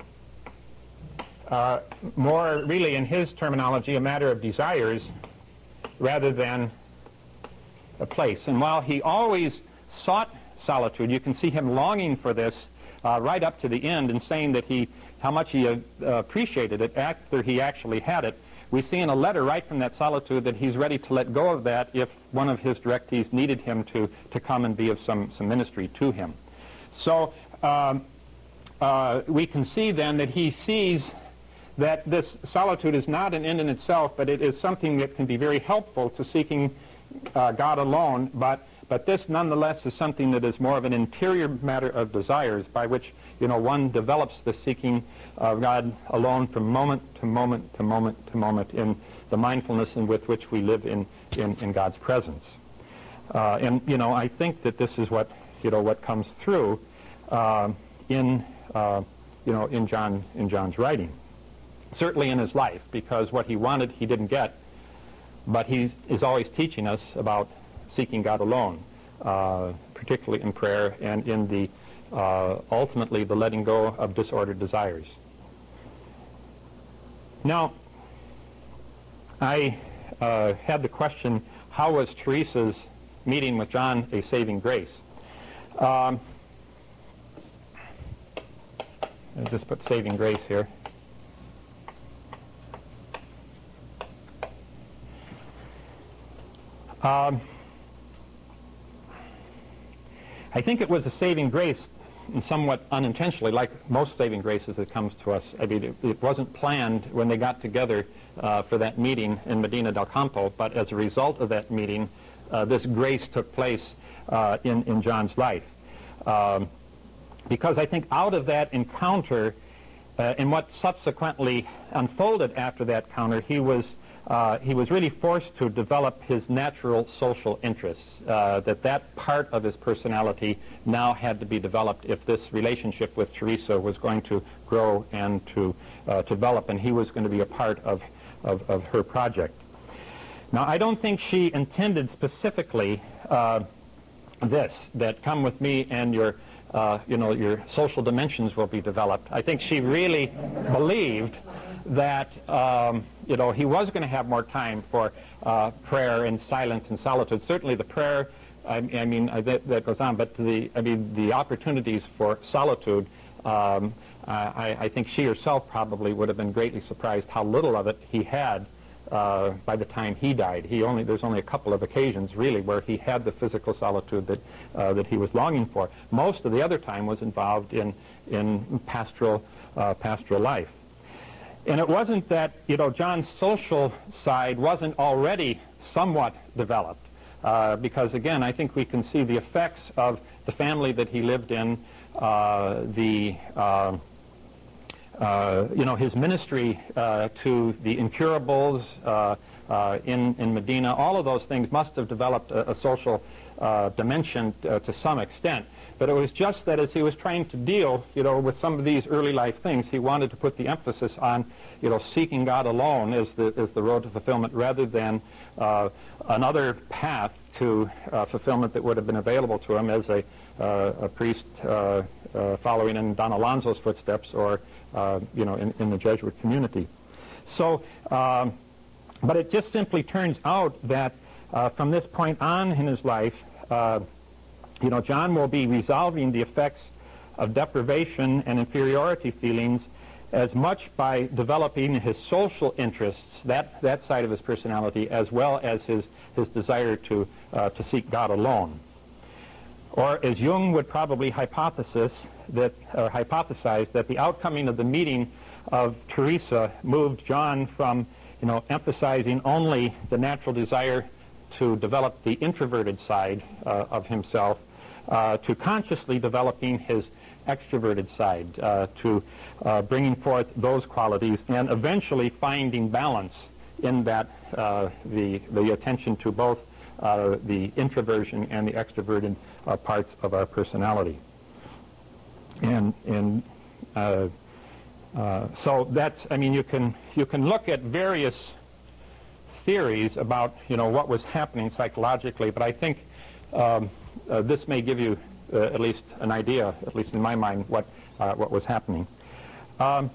uh, more really in his terminology a matter of desires rather than a place. And while he always sought solitude, you can see him longing for this uh, right up to the end and saying that he, how much he uh, appreciated it after he actually had it. we see in a letter right from that solitude that he's ready to let go of that if one of his directees needed him to, to come and be of some, some ministry to him. So um, uh, we can see then that he sees that this solitude is not an end in itself, but it is something that can be very helpful to seeking uh, God alone, but, but this nonetheless is something that is more of an interior matter of desires by which, you know, one develops the seeking of God alone from moment to moment to moment to moment in the mindfulness in with which we live in, in, in God's presence. Uh, and, you know, I think that this is what, you know, what comes through uh, in, uh, you know, in John, in John's writing. Certainly in his life, because what he wanted he didn't get, but he is always teaching us about seeking God alone, uh, particularly in prayer and in the uh, ultimately the letting go of disordered desires. Now, I uh, had the question, how was Teresa's meeting with John a saving grace? Um, I'll just put saving grace here. Um, I think it was a saving grace, and somewhat unintentionally, like most saving graces that comes to us. I mean, it, it wasn't planned when they got together uh, for that meeting in Medina del Campo, but as a result of that meeting, uh, this grace took place uh, in, in John's life. Um, because I think out of that encounter, uh, and what subsequently unfolded after that encounter, he was Uh, he was really forced to develop his natural social interests, uh, that that part of his personality now had to be developed if this relationship with Teresa was going to grow and to uh, develop, and he was going to be a part of, of, of her project. Now, I don't think she intended specifically uh, this, that come with me and your, uh, you know, your social dimensions will be developed. I think she really believed that um, you know, he was going to have more time for uh, prayer and silence and solitude. Certainly the prayer, I, I mean, uh, that, that goes on, but the, I mean, the opportunities for solitude, um, I, I think she herself probably would have been greatly surprised how little of it he had uh, by the time he died. He only, there's only a couple of occasions, really, where he had the physical solitude that, uh, that he was longing for. Most of the other time was involved in, in pastoral, uh, pastoral life. And it wasn't that, you know, John's social side wasn't already somewhat developed, uh, because, again, I think we can see the effects of the family that he lived in, uh, the, uh, uh, you know, his ministry uh, to the incurables uh, uh, in, in Medina. All of those things must have developed a, a social uh, dimension uh, to some extent. But it was just that as he was trying to deal, you know, with some of these early life things, he wanted to put the emphasis on, you know, seeking God alone as the, as the road to fulfillment, rather than uh, another path to uh, fulfillment that would have been available to him as a, uh, a priest uh, uh, following in Don Alonso's footsteps, or, uh, you know, in, in the Jesuit community. So, um, but it just simply turns out that uh, from this point on in his life, uh, you know, John will be resolving the effects of deprivation and inferiority feelings as much by developing his social interests, that, that side of his personality, as well as his, his desire to, uh, to seek God alone. Or as Jung would probably hypothesis that, or hypothesize that the outcoming of the meeting of Teresa moved John from, you know, emphasizing only the natural desire to develop the introverted side uh, of himself, Uh, to consciously developing his extroverted side, uh, to uh, bringing forth those qualities, and eventually finding balance in that, uh, the, the attention to both uh, the introversion and the extroverted uh, parts of our personality. And, and uh, uh, so that's, I mean, you can, you can look at various theories about, you know, what was happening psychologically, but I think um, Uh, this may give you uh, at least an idea, at least in my mind, what uh, what was happening. Um,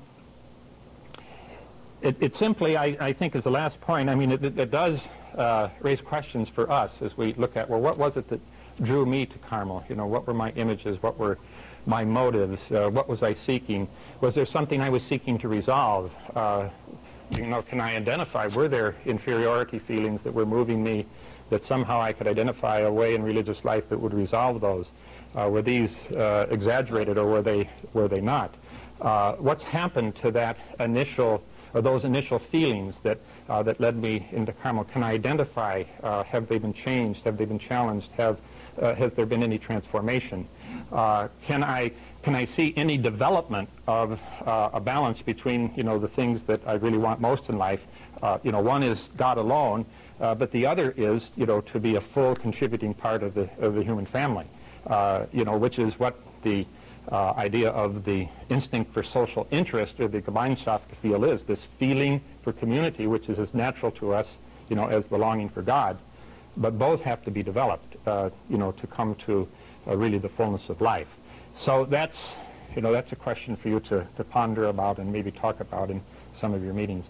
it, it simply, I, I think, is the last point. I mean, it, it, it does uh, raise questions for us as we look at, well, what was it that drew me to Carmel? You know, what were my images? What were my motives? Uh, what was I seeking? Was there something I was seeking to resolve? Uh, you know, can I identify, were there inferiority feelings that were moving me, that somehow I could identify a way in religious life that would resolve those? Uh, were these uh, exaggerated, or were they, were they not? Uh, what's happened to that initial, or those initial feelings that, uh, that led me into Carmel? Can I identify, uh, have they been changed, have they been challenged, have, uh, has there been any transformation? Uh, can I Can I see any development of uh, a balance between, you know, the things that I really want most in life? Uh, you know, one is God alone, uh, but the other is, you know, to be a full contributing part of the of the human family. Uh, you know, which is what the uh, idea of the instinct for social interest, or the Gemeinschaftsgefühl, is. This feeling for community, which is as natural to us, you know, as the longing for God. But both have to be developed, uh, you know, to come to uh, really the fullness of life. So that's, you know, that's a question for you to, to ponder about and maybe talk about in some of your meetings.